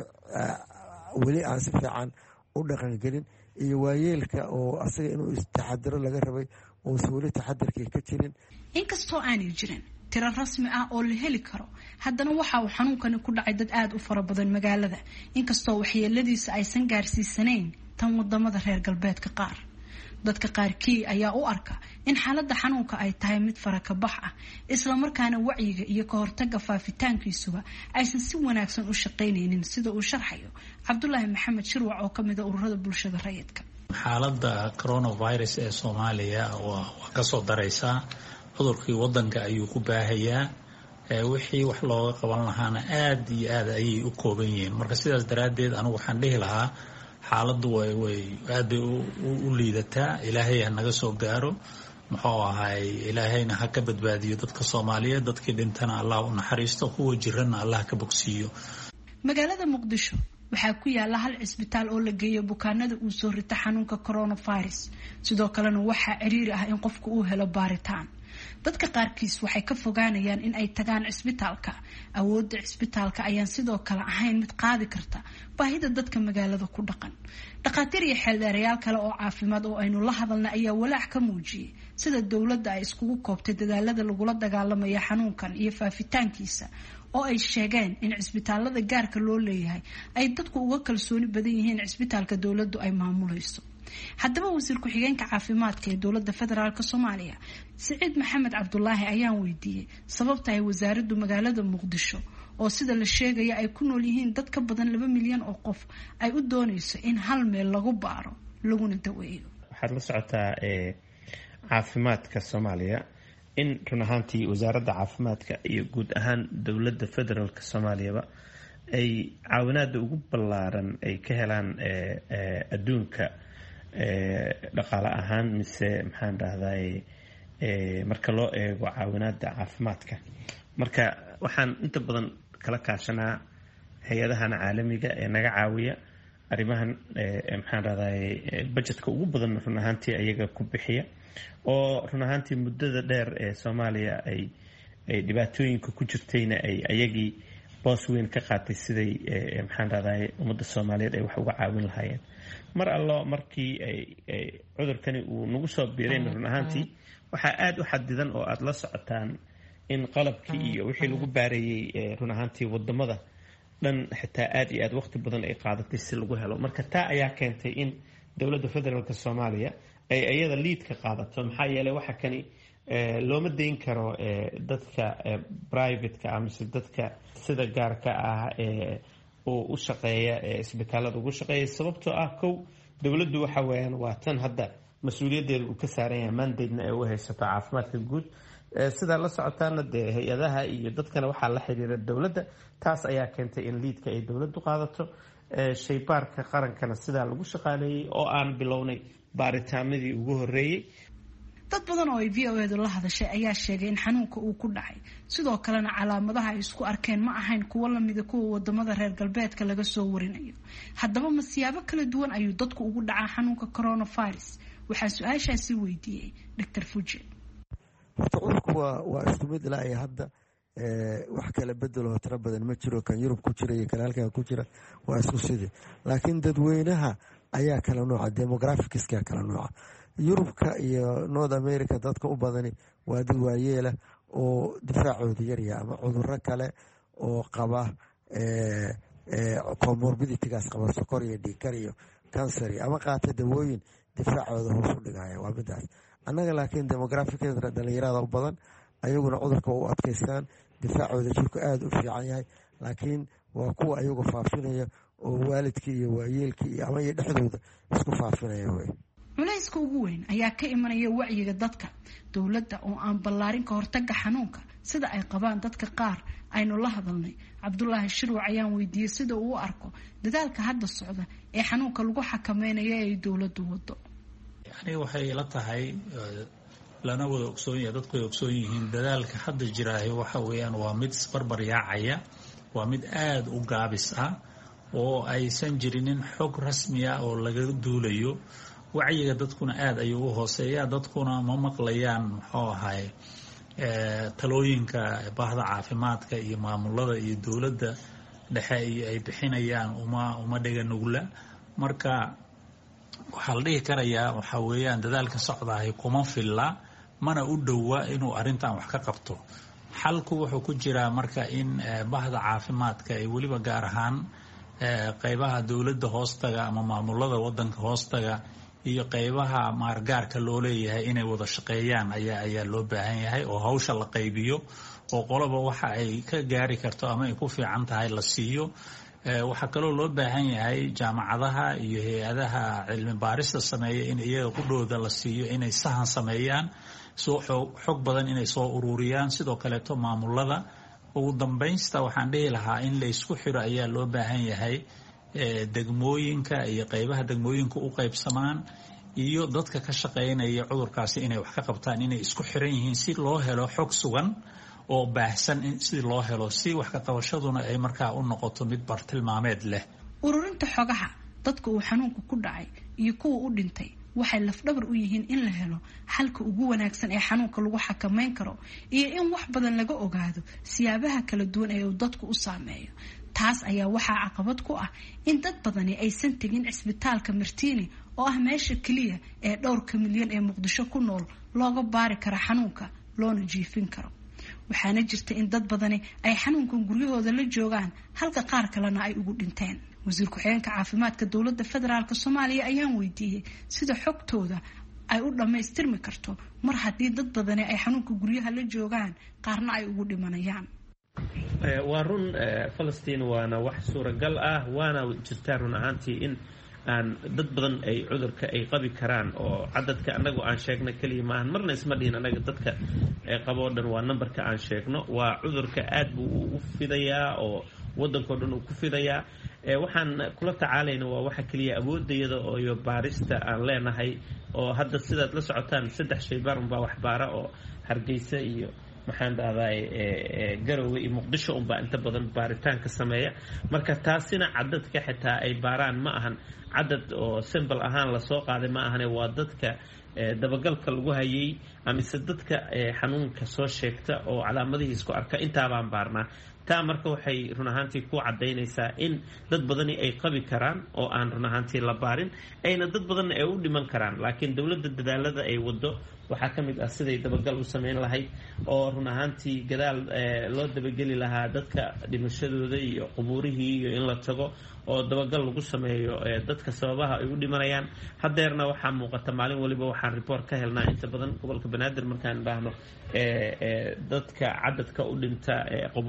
Speaker 4: weli aan si fiican u dhaqangelin, iyo waayeelka oo asaga inuu istaxadiro laga rabay uusan weli taxadirkii ka jirin.
Speaker 17: inkastoo aanay jirin tiro rasmi ah oo la heli karo, haddana waxa uu xanuunkani ku dhacay dad aad u fara badan magaalada, inkastoo waxyeeladiisa aysan gaarsiisanayn tan wadamada reer galbeedka qaar. dadka qaarkii ayaa u arka in xaaladda xanuunka ay tahay mid farakabax ah, isla markaana wacyiga iyo ka hortagga faafitaankiisuba aysan si wanaagsan u shaqaynaynin, sida uu sharxayo Cabdulaahi Maxamed Shirwac oo kamid ah ururada bulshada rayidka.
Speaker 18: xaaladda coronavirus ee Soomaaliya waa ka soo daraysaa, cudurkii wadanka ayuu ku baahayaa, wixii wax looga qaban lahaana aad iyo aad ayay u kooban yihiin. marka sidaas daraadeed anigu waxaan dhihi lahaa xaaladdu way way aad bay u liidataa. ilaahay ha naga soo gaaro, muxuu ahay ilaahayna ha ka badbaadiyo dadka Soomaaliyeed, dadkii dhintana Allah u naxariisto, kuwa jirana Allah ka bogsiiyo.
Speaker 17: magaalada Muqdisho waxaa ku yaala hal cisbitaal oo la geeyo bukaanada uu soo rita xanuunka coronavirus, sidoo kalena waxaa ciriiri ah in qofku uu helo baaritaan. dadka qaarkiis waxay ka fogaanayaan in ay tagaan cisbitaalka. awoodda cisbitaalka ayaan sidoo kale ahayn mid qaadi karta baahida dadka magaalada ku dhaqan. dhaqaatiir iyo xeeldheerayaal kale oo caafimaad oo aynu la hadalna ayaa walaac ka muujiyay sida dowladda ay iskugu koobtay dadaalada lagula dagaalamaya xanuunkan iyo faafitaankiisa, oo ay sheegeen in cisbitaalada gaarka loo leeyahay ay dadku uga kalsooni badan yihiin cisbitaalka dowladdu ay maamulayso. haddaba wasiir ku-xigeenka caafimaadka ee dowladda federaalk Soomaaliya Siciid Maxamed Cabdulaahi ayaan weydiiyey sababta ay wasaaraddu magaalada Muqdisho oo sida la sheegaya ay ku nool yihiin dad ka badan laba milyan oo qof ay u doonayso in hal meel lagu baaro laguna daweeyo.
Speaker 19: waxaad la socotaa caafimaadka Soomaaliya in run ahaantii wasaaradda caafimaadka iyo guud ahaan dowladda federaalk Soomaaliyaba ay caawinaada ugu ballaaran ay ka helaan adduunka dhaqaale ahaan, mise maxaan dhahday marka loo eego caawinaada caafimaadka. marka waxaan inta badan kala kaashanaa hay-adahan caalamiga ee naga caawiya arrimahan, maxaan dhahday budgetka ugu badan run ahaantii ayaga ku bixiya, oo run ahaantii muddada dheer ee Soomaaliya ay ay dhibaatooyinka ku jirtayna ay ayagii boos weyn ka qaatay siday maxaan dhahday ummadda Soomaaliyeed ay wax uga caawin lahaayeen. mar allo markii ay cudurkani uu nagu soo biireen run ahaantii waxaa aad u xadidan oo aad la socotaan in qalabkii iyo wixii lagu baareeyay run ahaantii wadamada dhan xitaa aad iyo aad waqti badan ay qaadatay si lagu helo. marka taa ayaa keentay in dowladda federaalk Soomaaliya ay iyada lead ka qaadato, maxaa yeelay waxa kani looma deyn karo dadka private-ka ama dadka sida gaarka ah ee oo u shaqeeya isbitaalada ugu shaqeeya. sababtoo ah kow, dowladdu waxa weeyaan waa tan hadda mas-uuliyaddeeda uu ka saaran yahay mandate-na ee u haysato caafimaadka guud. sidaa la socotaana dee hay-adaha iyo dadkana waxaa la xiriira dowladda, taas ayaa keentay in liidka ay dowladdu qaadato. shaybaarka qarankana sidaa lagu shaqaaleeyey oo aan bilownay baaritaanadii ugu horeeyey.
Speaker 17: dad badan oo ay v o edu la hadashay ayaa sheegay in xanuunka uu ku dhacay, sidoo kalena calaamadaha ay isku arkeen ma ahayn kuwo lamida kuwa wadamada reer galbeedka laga soo warinayo. haddaba ma siyaabo kala duwan ayuu dadku ugu dhacaa xanuunka coronavirus? waxaa su-aashaasi weydiiyey doctor Fuji.
Speaker 4: horta cudurku waa waa isku mid ilaa ay hadda wax kala bedelo tiro badan ma jiro. kan Yurub ku jira iyo kan halkan ku jira waa isku sidii, laakiin dadweynaha ayaa kala nooca, demographics-ka kala nooca. Yurubka iyo North America dadka u badani waa dad waayeela oo difaacooda yaryahay ama cudurro kale oo qaba comorbidity-gaas qaba, sokor iyo dhiigkar iyo cancer ama qaata dawooyin difaacooda hoos u dhigaya. waa midaas. annaga laakiin demographic-da dhalinyarada u badan, ayaguna cudurka u adkaystaan, difaacooda jirku aada u fiican yahay, laakiin waa kuwa ayagu faafinaya oo waalidkii iyo waayeelkii iyo ama iyo dhexdooda isku faafinaya wey.
Speaker 17: culayska ugu weyn ayaa ka imanaya wacyiga dadka. dowladda oo aan ballaarin ka hortaga xanuunka sida ay qabaan dadka qaar aynu la hadalnay. cabdulaahi shirwac ayaan weydiiyey sida uu u arko dadaalka hadda socda ee xanuunka lagu xakameynayo ee dowladdu wado.
Speaker 18: yani waxay la tahay lana wada ogsoon yahay, dadku way ogsoon yihiin dadaalka hadda jiraahay waxa weeyaan waa mid isbarbar yaacaya, waa mid aada u gaabis ah oo aysan jirinin xog rasmi ah oo laga duulayo. wacyiga dadkuna aada ayuu u hooseeya, dadkuna ma maqlayaan muxuu ahay talooyinka baahda caafimaadka iyo maamulada iyo dowladda dhexe ay bixinayaan uma uma dhega nugla. marka waxaa la dhihi karayaa waxaa weeyaan dadaalka socdahay kuma filla, mana u dhowa inuu arrintan wax ka qabto. xalku wuxuu ku jiraa marka in bahda caafimaadka ay weliba gaar ahaan qaybaha dowladda hoostaga ama maamulada wadanka hoostaga iyo qaybaha maargaarka loo leeyahay inay wada shaqeeyaan ayaa ayaa loo baahan yahay, oo hawsha la qaybiyo oo qoloba waxa ay ka gaari karto ama ay ku fiican tahay la siiyo. waxaa kaloo loo baahan yahay jaamacadaha iyo hay-adaha cilmi baarista sameeya in iyaga qudhooda la siiyo inay sahan sameeyaan, soo xog badan inay soo ururiyaan. sidoo kaleeto maamulada ugu dambaynsta waxaan dhihi lahaa in la isku xiro ayaa loo baahan yahay, degmooyinka iyo qaybaha degmooyinka u qaybsamaan iyo dadka ka shaqeynaya cudurkaasi inay wax ka qabtaan, inay isku xiran yihiin si loo helo xog sugan oo baahsan si loo helo, si wax ka qabashaduna ay markaa u noqoto mid bartilmaameed leh.
Speaker 17: ururinta xogaha dadka uu xanuunku ku dhacay iyo kuwa u dhintay waxay lafdhabar u yihiin in la helo xalka ugu wanaagsan ee xanuunka lagu xakameyn karo iyo in wax badan laga ogaado siyaabaha kala duwan ee uu dadku u saameeyo. taas ayaa waxaa caqabad ku ah in dad badani aysan tegin cisbitaalka Martiini oo ah meesha kaliya ee dhowrka milyan ee Muqdisho ku nool looga baari karo xanuunka loona jiifin karo. waxaana jirta in dad badani ay xanuunkan guryahooda la joogaan halka qaar kalena ay ugu dhinteen. wasiir ku-xigeenka caafimaadka dowladda federaalk Soomaaliya ayaan weydiiyey sida xogtooda ay u dhammaystirmi karto mar haddii dad badani ay xanuunka guryaha la joogaan qaarna ay ugu dhimanayaan.
Speaker 19: waa run Falastiin, waana wax suuragal ah, waana jirtaa run ahaantii in aan dad badan ay cudurka ay qabi karaan oo cadadka anagu aan sheegno kaliya maahan. marna isma dhihin anaga dadka qaboo dhan waa numberka aan sheegno. waa cudurka aad buu u fidayaa oo wadankao dhan uu ku fidayaa. waxaan kula tacaalayna waa waxa kaliya awoodayada iyo baarista aan leenahay, oo hadda sidaad la socotaan saddex shaybaar unbaa wax baara oo Hargeysa iyo maxaan dhahday Garowe iyo Muqdisho unbaa inta badan baaritaanka sameeya. marka taasina cadadka xitaa ay baaraan ma ahan cadad oo simple ahaan lasoo qaaday ma ahane, waa dadka dabagalka lagu hayay amise dadka xanuunka soo sheegta oo calaamadihii isku arka intaabaan baarnaa. taa marka waxay run ahaantii ku cadaynaysaa in dad badani ay qabi karaan oo aan run ahaantii la baarin, ayna dad badanna ay u dhiman karaan. laakiin dowladda dadaalada ay wado waxaa ka mid ah siday dabagal u sameyn lahayd oo run ahaantii gadaal loo dabageli lahaa dadka dhimashadooda iyo qubuurihii iyo in la tago oo dabagal lagu sameeyo dadka sababaha ay u dhimanayaan. hadeerna waxaa muuqata maalin waliba waxaan report ka helnaa inta badan gobolka Banaadir markaan dhahno dadka cadadka u dhinta qubuuraha la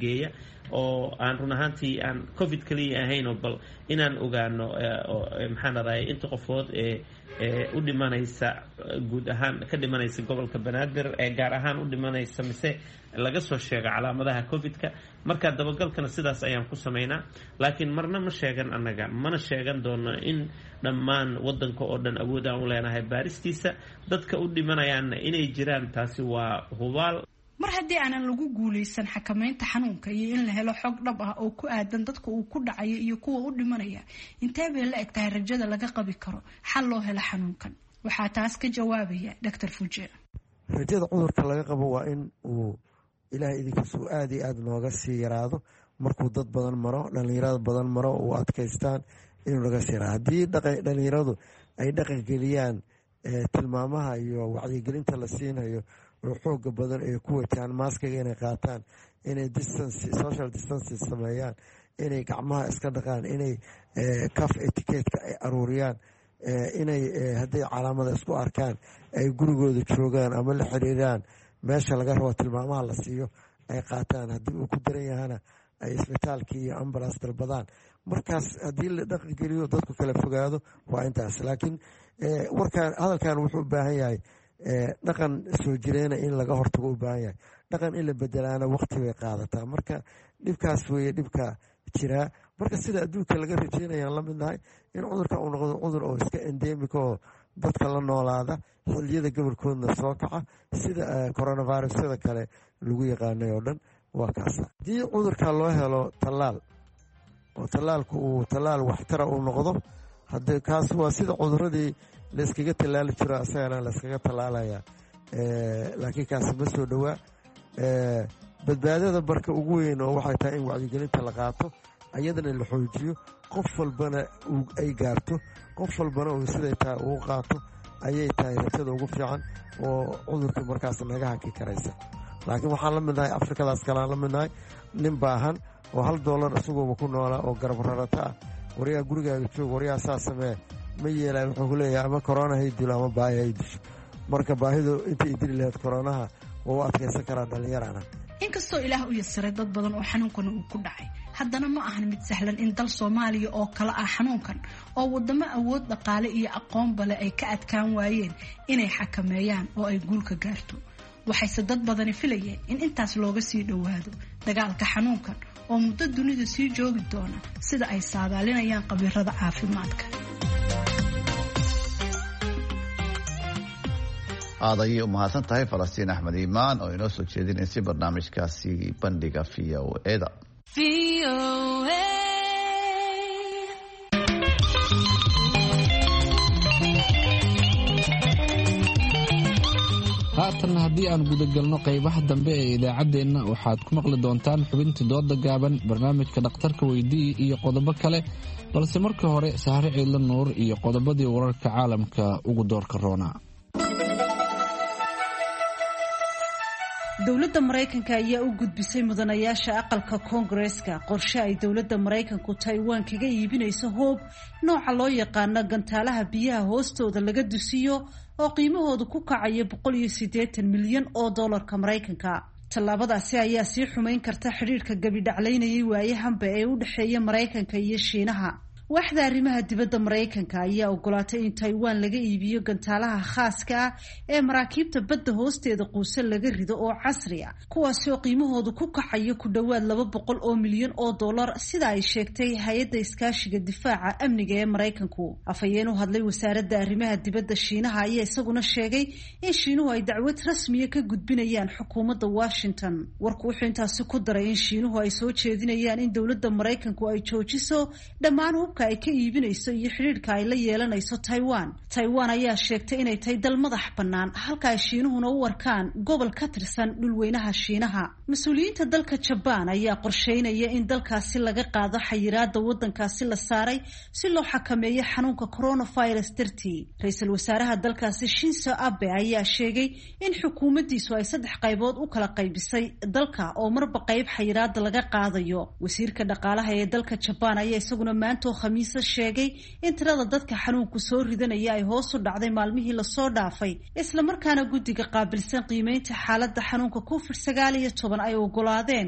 Speaker 19: geeya oo aan run ahaantii aan covid kaliya ahayn oo bal inaan ogaano maxaan raday inta qofood ee u dhimanaysa guud ahaan ka dhimanaysa gobolka banaadir ee gaar ahaan u dhimanaysa mise laga soo sheego calaamadaha covidka marka dabagalkana sidaas ayaan ku sameynaa laakiin marna ma sheegan annaga mana sheegan doono in dhammaan wadanka oo dhan awood aan u leenahay baaristiisa dadka u dhimanayaanna inay jiraan taasi waa hubaal
Speaker 17: mar haddii aanan lagu guulaysan xakamaynta xanuunka iyo in la helo xog dhab ah oo ku aadan dadka uu ku dhacayo iyo kuwa u dhimanaya intee bay la eg tahay rajada laga qabi karo xal loo helo xanuunkan waxaa taas ka jawaabaya doctor Fuje
Speaker 4: rajada cudurka laga qabo waa in uu ilaahay idinkiisu aad iyo aad nooga sii yaraado markuu dad badan maro dhalinyarada badan maro uu adkaystaan inuu naga sii yaraado haddii dhalinyaradu ay dhaqan geliyaan tilmaamaha iyo wacyigelinta la siinayo oo xooga badan ay ku wataan maaskiga inay qaataan inay distance social distance sameeyaan inay gacmaha iska dhaqaan inay caf etiquette ay aruuriyaan inay hadday calaamada isku arkaan ay gurigooda joogaan ama la xiriiraan meesha laga rabo tilmaamaha la siiyo ay qaataan haddii uu ku daran yahana ay isbitaalkii iyo ambulance dalbadaan markaas haddii la dhaqan geliyo dadku kala fogaado waa intaas laakiin warkaan hadalkan wuxuu u baahan yahay dhaqan soo jireena in laga hortago u baahan yahay dhaqan in la bedelaana waqti bay qaadataa marka dhibkaas weeye dhibka jiraa marka sida adduunka laga rajeynayaan la midnahay in cudurka uu noqdo cudur oo iska endemic oo dadka la noolaada xilliyada gobolkoodna soo kaca sida coronavirusyada kale lagu yaqaanay oo dhan waa kaasa haddii cudurka loo helo tallaal oo tallaalku uu tallaal waxtara uu noqdo hadde kaas waa sida cuduradii layskaga tallaali jiro asagana layskaga tallaalaya laakiin kaasi ma soo dhowaa badbaadada barka ugu weyn oo waxay tahay in wacyigelinta la qaato ayadana la xoojiyo qof walbana ay gaarto qof walbana uu siday tahay uu qaato ayay tahay rajada ugu fiican oo cudurka markaas naga haki karaysa laakiin waxaan la midnahay afrikadaas kaleaan la midnahay nin baahan oo hal doolar isagooba ku noolaa oo garab rarata ah waryaa gurigaaga joog waryaa saa samee ma yeelaa wuxuu ku leeyahay ama korona hay dilo ama baahi hay disho marka baahidu intay dili lahayd koronaha waa u adkaysan karaa dhallinyarana
Speaker 17: inkastoo ilaah u yasiray dad badan oo xanuunkana uu ku dhacay haddana ma ahan mid sahlan in dal Soomaaliya oo kala ah xanuunkan oo wadamo awood dhaqaale iyo aqoon bale ay ka adkaan waayeen inay xakameeyaan oo ay guul ka gaarto waxayse dad badani filayeen in intaas looga sii dhowaado dagaalka xanuunkan oo muddo dunida sii joogi doona sida ay saadaalinayaan qabiirada caafimaadka
Speaker 2: aad ayay u mahadsan tahay falastiin axmed iimaan oo inoo soo jeedinaysay barnaamijkaasi bandhiga v o eda
Speaker 1: haatan haddii aan gudagalno qaybaha dambe ee idaacaddeenna waxaad ku maqli doontaan xubintii dooda gaaban barnaamijka dhakhtarka weydii iyo qodobo kale balse marka hore sahre ciidla nuur iyo qodobadii wararka caalamka ugu doorka roona
Speaker 5: dowladda maraykanka ayaa u gudbisay mudanayaasha aqalka koongareeska qorshe ay dowladda maraykanku Taiwan kaga iibinayso hoob nooca loo yaqaano gantaalaha biyaha hoostooda laga dusiyo oo qiimahoodu ku kacayo boqol iyo siddeetan milyan oo doolarka maraykanka tallaabadaasi ayaa sii xumeyn karta xiriirka gabidhaclaynayay waayahanba ee u dhexeeya maraykanka iyo shiinaha waaxda arrimaha dibadda maraykanka ayaa ogolaatay in Taiwan laga iibiyo gantaalaha khaaska ah ee maraakiibta badda hoosteeda quusan laga rido oo casri ah kuwaasi oo qiimahoodu ku kacayo ku dhowaad laba boqol oo milyan oo dollar sida ay sheegtay hay-adda iskaashiga difaaca amniga ee maraykanku afhayeen u hadlay wasaaradda arrimaha dibadda shiinaha ayaa isaguna sheegay in shiinuhu ay dacwad rasmiya ka gudbinayaan xukuumadda Washington warku wuxuu intaasi ku daray in shiinuhu ay soo jeedinayaan in dowladda maraykanku ay joojiso dhammaan hubka ay ka iibinayso iyo xiriirka ay la yeelanayso Taiwan Taiwan ayaa sheegtay inay tahay dal madax bannaan halka ay shiinuhuna u warkaan gobol ka tirsan dhulweynaha shiinaha mas'uuliyiinta dalka Japan ayaa qorsheynaya in dalkaasi laga qaado xayiraadda waddankaasi la saaray si loo xakameeyo xanuunka coronavirus dartii ra'iisul wasaaraha dalkaasi Shinzo Abe ayaa sheegay in xukuumaddiisu ay saddex qaybood u kala qaybisay dalka oo marba qayb xayiraadda laga qaadayo wasiirka dhaqaalaha ee dalka Japan ayaa isaguna maanta khamiisa sheegay in tirada dadka xanuunku soo ridanaya ay hoos u dhacday maalmihii la soo dhaafay isla markaana guddiga qaabilsan qiimeynta xaaladda xanuunka covid sagaal iyo toban ay ogolaadeen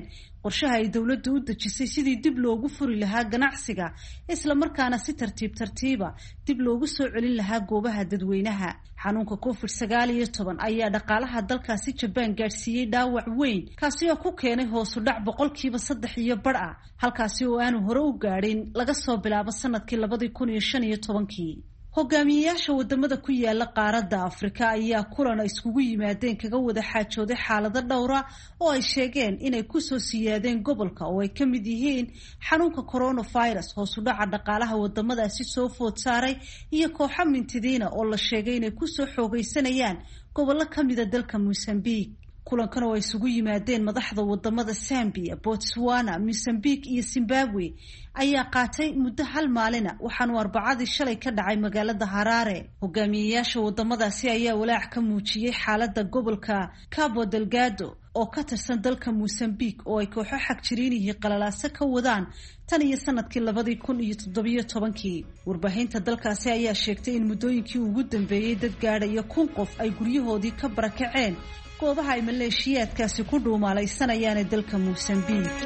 Speaker 5: qorshaha ay dowladdu u dejisay sidii dib loogu furi lahaa ganacsiga isla markaana si tartiib tartiiba dib loogu soo celin lahaa goobaha dadweynaha. xanuunka covid sagaal iyo toban ayaa dhaqaalaha dalkaasi Japan gaadhsiiyey dhaawac weyn kaasi oo ku keenay hoos u dhac boqolkiiba saddex iyo bar ah halkaasi oo aanu hore u gaadhin laga soo bilaabo sanadkii labadii kun iyo shan iyo tobankii. hogaamiyayaasha wadamada ku yaala qaaradda Afrika ayaa kulan ay iskugu yimaadeen kaga wada xaajooday xaalado dhowra oo ay sheegeen inay kusoo siyaadeen gobolka oo ay ka mid yihiin xanuunka coronavirus, hoos u dhaca dhaqaalaha wadamadaasi soo food saaray iyo kooxo mintidiina oo la sheegay inay kusoo xoogaysanayaan gobollo ka mida dalka Mozambique. kulankan oo ay isugu yimaadeen madaxda wadamada Zambia, Botswana, Mozambique iyo Zimbabwe ayaa qaatay muddo hal maalina waxaanu arbacadii shalay ka dhacay magaalada Harare. hogaamiyayaasha wadamadaasi ayaa walaac ka muujiyey xaaladda gobolka Cabo Delgado oo ka tirsan dalka Mozambique oo ay kooxo xagjiriinihii qalalaase ka wadaan tan iyo sanadkii labadii kun iyo toddobiyo tobankii. warbaahinta dalkaasi ayaa sheegtay in muddooyinkii ugu dambeeyey dad gaadhaya kun qof ay guryahoodii ka barakaceen goobaha ay maleeshiyaadkaasi ku dhuumaalaysanayaan ee dalka Mozambique.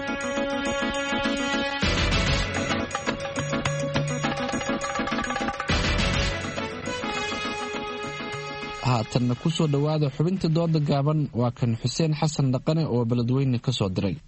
Speaker 1: haatanna ku soo dhowaada xubinta dooda gaaban waa kan Xuseen Xasan Dhaqane oo beledweyne ka soo diray.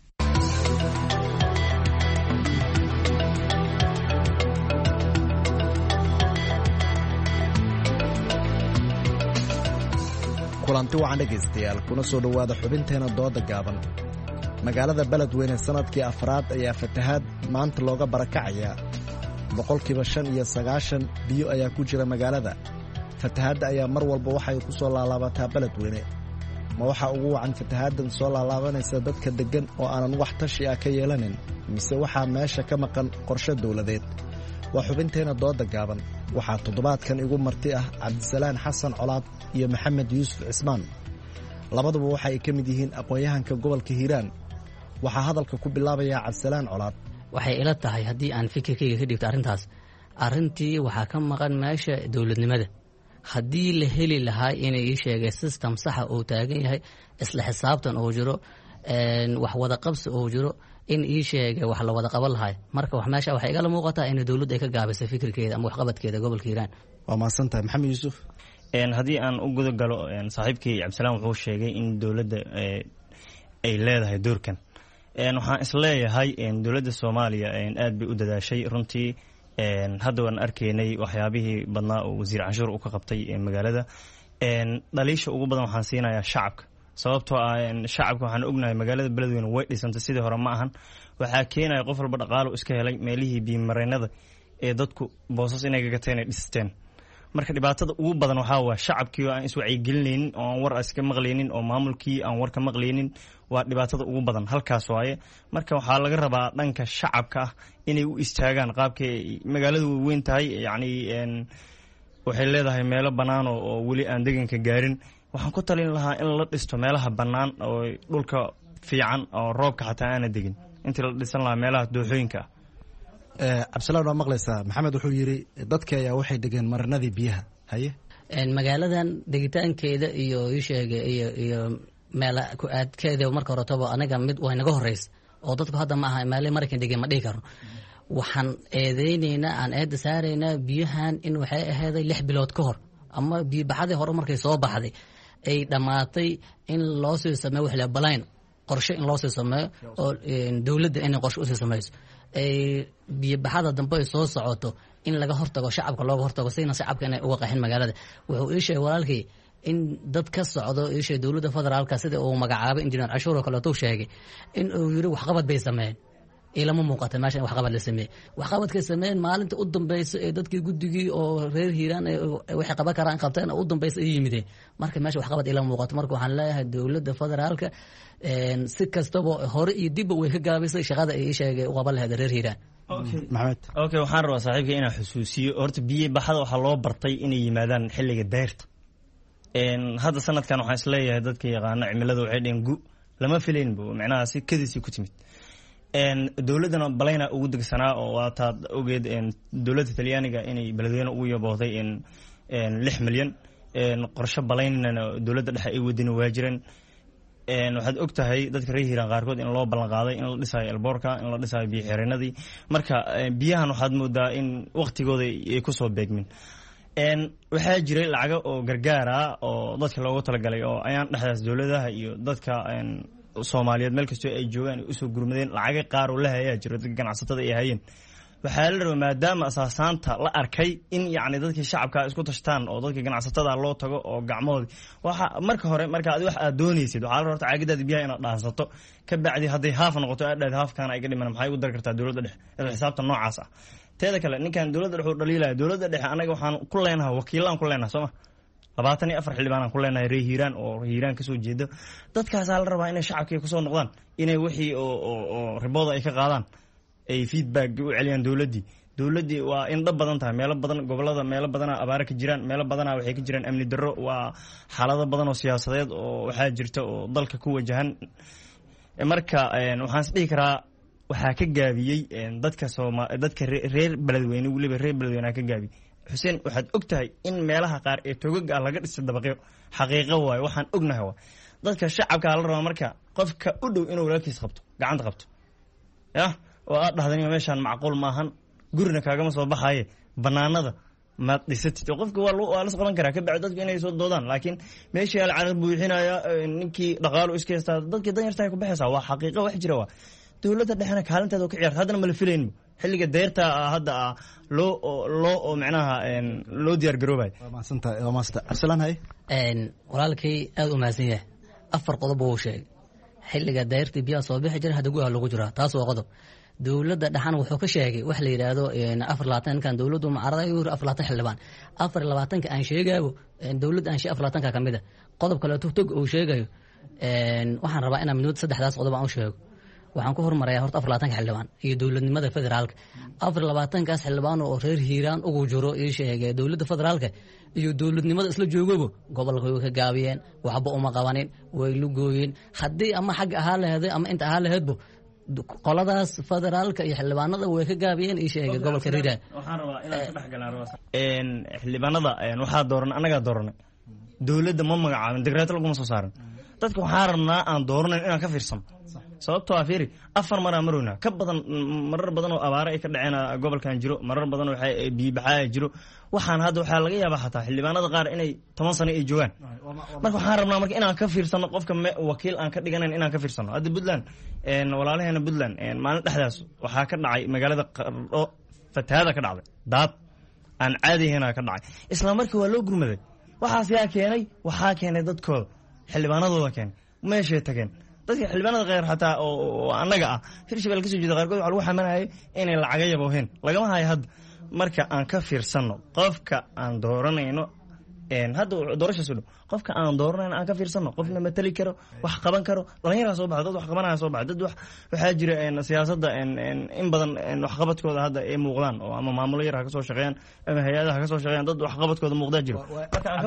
Speaker 6: kulanti wacan dhegaystayaal kuna soo dhowaada xubinteena dooda gaaban. magaalada beledweyne sanadkii afraad ayaa fatahaad maanta looga barakacayaa boqolkiiba shan iyo sagaashan biyo ayaa ku jira magaalada. fatahaadda ayaa mar walba waxay ku soo laalaabataa beledweyne. ma waxaa ugu wacan fatahaaddan soo laalaabanaysa dadka deggan oo aanan wax tashi ah ka yeelanin mise waxaa meesha ka maqan qorshe dowladeed? waa xubinteena dooda gaaban. waxaa toddobaadkan igu marti ah cabdisalaan xasan colaad iyo maxamed yuusuf cismaan. labaduba waxa ay ka mid yihiin aqoon-yahanka gobolka hiiraan. waxaa hadalka ku bilaabayaa cabdisalaan colaad.
Speaker 20: waxay ila tahay haddii aan fikirkayga ka dhigto arrintaas arrintii waxaa ka maqan meesha dowladnimada. haddii la heli lahaa inay ii sheegay system saxa uu taagan yahay, isla xisaabtan uu jiro, wax wada qabsi uu jiro, in ii sheegay wax la wada qaban lahay. marka wax meesha waxay igala muuqataa in dowladda ay ka gaabisay fikirkeeda ama waxqabadkeeda gobolka hiiraan.
Speaker 6: waa mahadsantahay maxamed yuusuf.
Speaker 21: haddii aan u guda galo saaxiibkii cabdisalaan wuxuu sheegay in dowladda ay leedahay doorkan. waxaan isleeyahay dowladda soomaaliya aad bay u dadaashay runtii. hadda waan arkaynay waxyaabihii badnaa oo wasiir canshuur u ka qabtay magaalada. dhaliisha ugu badan waxaan siinayaa shacabka, sababtoo ah shacabka waxaan ognahay magaalada beledweyne way dhisantay sidii hore ma ahan. waxaa keenaya qof walba dhaqaalo iska helay meelihii biyomareennada ee dadku boosas inay gagateen ay dhisteen. marka dhibaatada ugu badan waxaa waa shacabkii oo aan iswacyigelinaynin oo aan war iska maqlaynin oo maamulkii aan war ka maqlaynin. waa dhibaatada ugu badan halkaas waaye. marka waxaa laga rabaa dhanka shacabka ah inay u istaagaan qaabkay magaaladu way weyn tahay, yacni waxay leedahay meelo bannaan oo weli aan deegaanka gaarin. waxaan ku talin lahaa in la dhisto meelaha bannaan oo dhulka fiican oo roobka xataa aana degin intii la dhisan lahaa meelaha dooxooyinka
Speaker 6: ah. cabdisalaan waa maqlaysaa. maxamed wuxuu yidhi dadka ayaa waxay degeen marinadii biyaha. haye
Speaker 20: magaaladan degitaankeeda iyo ii sheegay iyo iyo meela ku aadkeeda marka horetaba aniga mid way naga horeysa oo dadku hadda ma aha meelay markan degeen ma dhihi karo. waxaan eedeynaynaa aan eedda saaraynaa biyahan in waxay ahaaday lix bilood ka hor ama biyo baxadii hore markay soo baxday ay dhammaatay in loo sii sameeyo wax la balayn qorshe in loo sii sameeyo oo dowladda inay qorshe u sii sameyso. ay biyo baxada dambe ay soo socoto in laga hortago shacabka looga hortago sina shacabka inay uga qaxin magaalada. wuxuu ii sheegay walaalkii in dad ka socdo ii sheegay dowladda federaalka sida uu magacaabay injineer cashuur oo kale uu sheegay in uu yiri waxqabad bay sameeyeen. ilama muuqata meesha waxqabad la sameeyay. waxqabadkay sameeyeen maalinta u dambeysay ee dadkii guddigii oo reer hiiraan waxay qaban karaan qabteen u dambeysay ay yimideen. marka meesha waxqabad ilama muuqato. marka waxaan leeyahay dowladda federaalka si kastaba hore iyo dib way ka gaabisay shaqada ay sheegay u qaban lahayd reer hiiraan.
Speaker 21: maxamed okay waxaan rabaa saaxiibka inaan xusuusiyo horta biyo baxada waxaa loo bartay inay yimaadaan xilliga dayrta. hadda sanadkan waxaan isleeyahay dadka yaqaana cimilada waxay dheen gu lama filayn bu macnaha si kadisii ku timid. dowladdana balayna ugu degsanaa oo waataad ogeed dowladda talyaaniga inay beledweyne ugu yaboohday lix milyan qorshe balaynana dowladda dhexe ay wadina waa jireen. waxaad og tahay dadka reer hiiraan qaarkood in loo ballan qaaday in la dhisayo elboorka in la dhisayo biyo xireenadii marka biyahan waxaad moodaa in waktigooda ay kusoo beegmin waxaa jiray lacago oo gargaara oo dadka loogu talagalay oo ayaan dhexdaas dowladaha iyo dadka soomaaliyeed meel kastoo ay joogaan ay usoo gurmadeen lacaga qaar oo la hayaa jiro dadka ganacsatada ay hayeen waxaa la rabaa maadaama asaasaanta la arkay in yacni dadkii shacabka isku tashtaan oo dadka ganacsatada loo tago oo gacmahooda waxa marka hore marka adi wax aad doonaysid waxaa la horta caagadaada biyaha inaad dhaansato ka bacdi hadday haaf noqoto aad dhaad haafkaana ay ka dhiman maxay u dari kartaa dowladda dhexe isla xisaabta noocaas ah teeda kale ninkan dowladda dhexe uu dhaliilaya dowladda dhexe anaga waxaan ku leenahay wakiilaan ku leenahay sooma labaatan iyo afar xildhibaanaan ku leenahay reer hiiraan oo hiiraan kasoo jeeda dadkaasaa la rabaa inay shacabkii kusoo noqdaan inay wixii oo oo ribooda ay ka qaadaan ay feedback u celiyaan dowladdii dowladdii waa indho badan tahay meelo badan gobolada meelo badanaa abaara ka jiraan meelo badanaa waxay ka jiraan amni darro waa xaalado badan oo siyaasadeed oo waxaa jirta oo dalka ku wajahan marka waxaan is dhihi karaa waxaa ka gaabiyey dadka sooma dadka reer beledweyne weliba reer beledweyneha ka gaabiyey xuseen waxaad og tahay in meelaha qaar ee togaga ah laga dhisay dabaqyo xaqiiqo waayo waxaan ognahay waa dadka shacabkaa la rabaa marka qofka u dhow inuu walaalkiis qabto gacanta qabto yah oo aad dhahdan meeshaan macquul maahan gurina kaagama soo baxaye banaanada maad dhisatid oo qofka waa la qaban karaa ka bacdi dadku inay soo doodaan laakiin meeshii alcarar buuxinaya ninkii dhaqaalo iska haystaa dadkii danyarta ay ku baxaysaa waa xaqiiqo wax jira waa dowladda dhexena kaalinteeda ka ciyaarta haddana mala filaynba xilliga deyrta hadda loo loo oo macnaha loo diyaar garoobay
Speaker 20: walaalkay aada u mahadsan yahay afar qodob uu sheegay xilliga deyrtii biyaha soo bixi jira hadda gudaha lagu jiraa taas waa qodob dowladda dhexan wuxuu ka sheegay wax la yidhaahdo afar labaatankan dowladdu mucaarada ayuu yiri afar labaatan xildhibaan afar labaatanka aan sheegayo dowladda aan sheeg afar labaatanka ka mid a qodob kale tog uu sheegayo waxaan rabaa inaan midnimada saddexdaas qodob aan u sheego waxaan ku hormarayaa horta afar labaatanka xildhibaan iyo dowladnimada federaalka afar labaatankaas xildhibaan oo reer hiiraan ugu jiro ii sheegay dowladda federaalka iyo dowladnimada isla joogaba gobolka way ka gaabiyeen waxba uma qabanin way lugooyeen haddii ama xagga ahaa laheeday ama inta ahaa laheedbo qoladaas federaalka iyo xildhibaanada way ka gaabiyeen ii sheegay gobolka riira
Speaker 21: waxaan rabaa inaan ka dhexgalaan xildhibaanada waxaa dooran annagaa dooranay dowladda ma magacaabin dekreeto laguma soo saarin dadka waxaan rabnaa aan dooranayn inaan ka fiirsano sababtoo ah fiiri afar maraa marowna ka badan marar badan oo abaare ay ka dhaceen gobolkan jiro marar badan oo biyibaxaa jiro waxaan hadda waxaa laga yaabaa xataa xildhibaanada qaar inay toban sano ay joogaan marka waxaan rabnaa marka inaan ka fiirsano qofka wakiil aan ka dhiganayn inaan ka fiirsano hadda puntland walaalaheena puntland maalin dhexdaas waxaa ka dhacay magaalada qardho fatahaada ka dhacday daad aan caadihena ka dhacay isla markii waa loo gurmaday waxaas yaa keenay waxaa keenay dadkooda xildhibaanadooda keenay meeshay tageen dadka xildhibaanada kheyr xataa oo annaga ah hirshabelle kasoo jeeda qaarkood waxa lagu xamanayay inay lacaga yabooheen lagama hayo hadda marka aan ka fiirsanno qofka aan dooranayno hadda doorashaas u dhow qofka aan dooranayno aan ka fiirsanno qofna matali karo wax qaban karo dhalinyaraa soo baxa dad wax qabanaya soo baxa dad waxaa jira siyaasadda in badan waxqabadkooda hadda ay muuqdaan oo ama maamulo yar ha ka soo shaqeeyaan ama hay-adaha ha ka soo shaqeeyaan dad waxqabadkooda muuqdaa jiro marka aan ka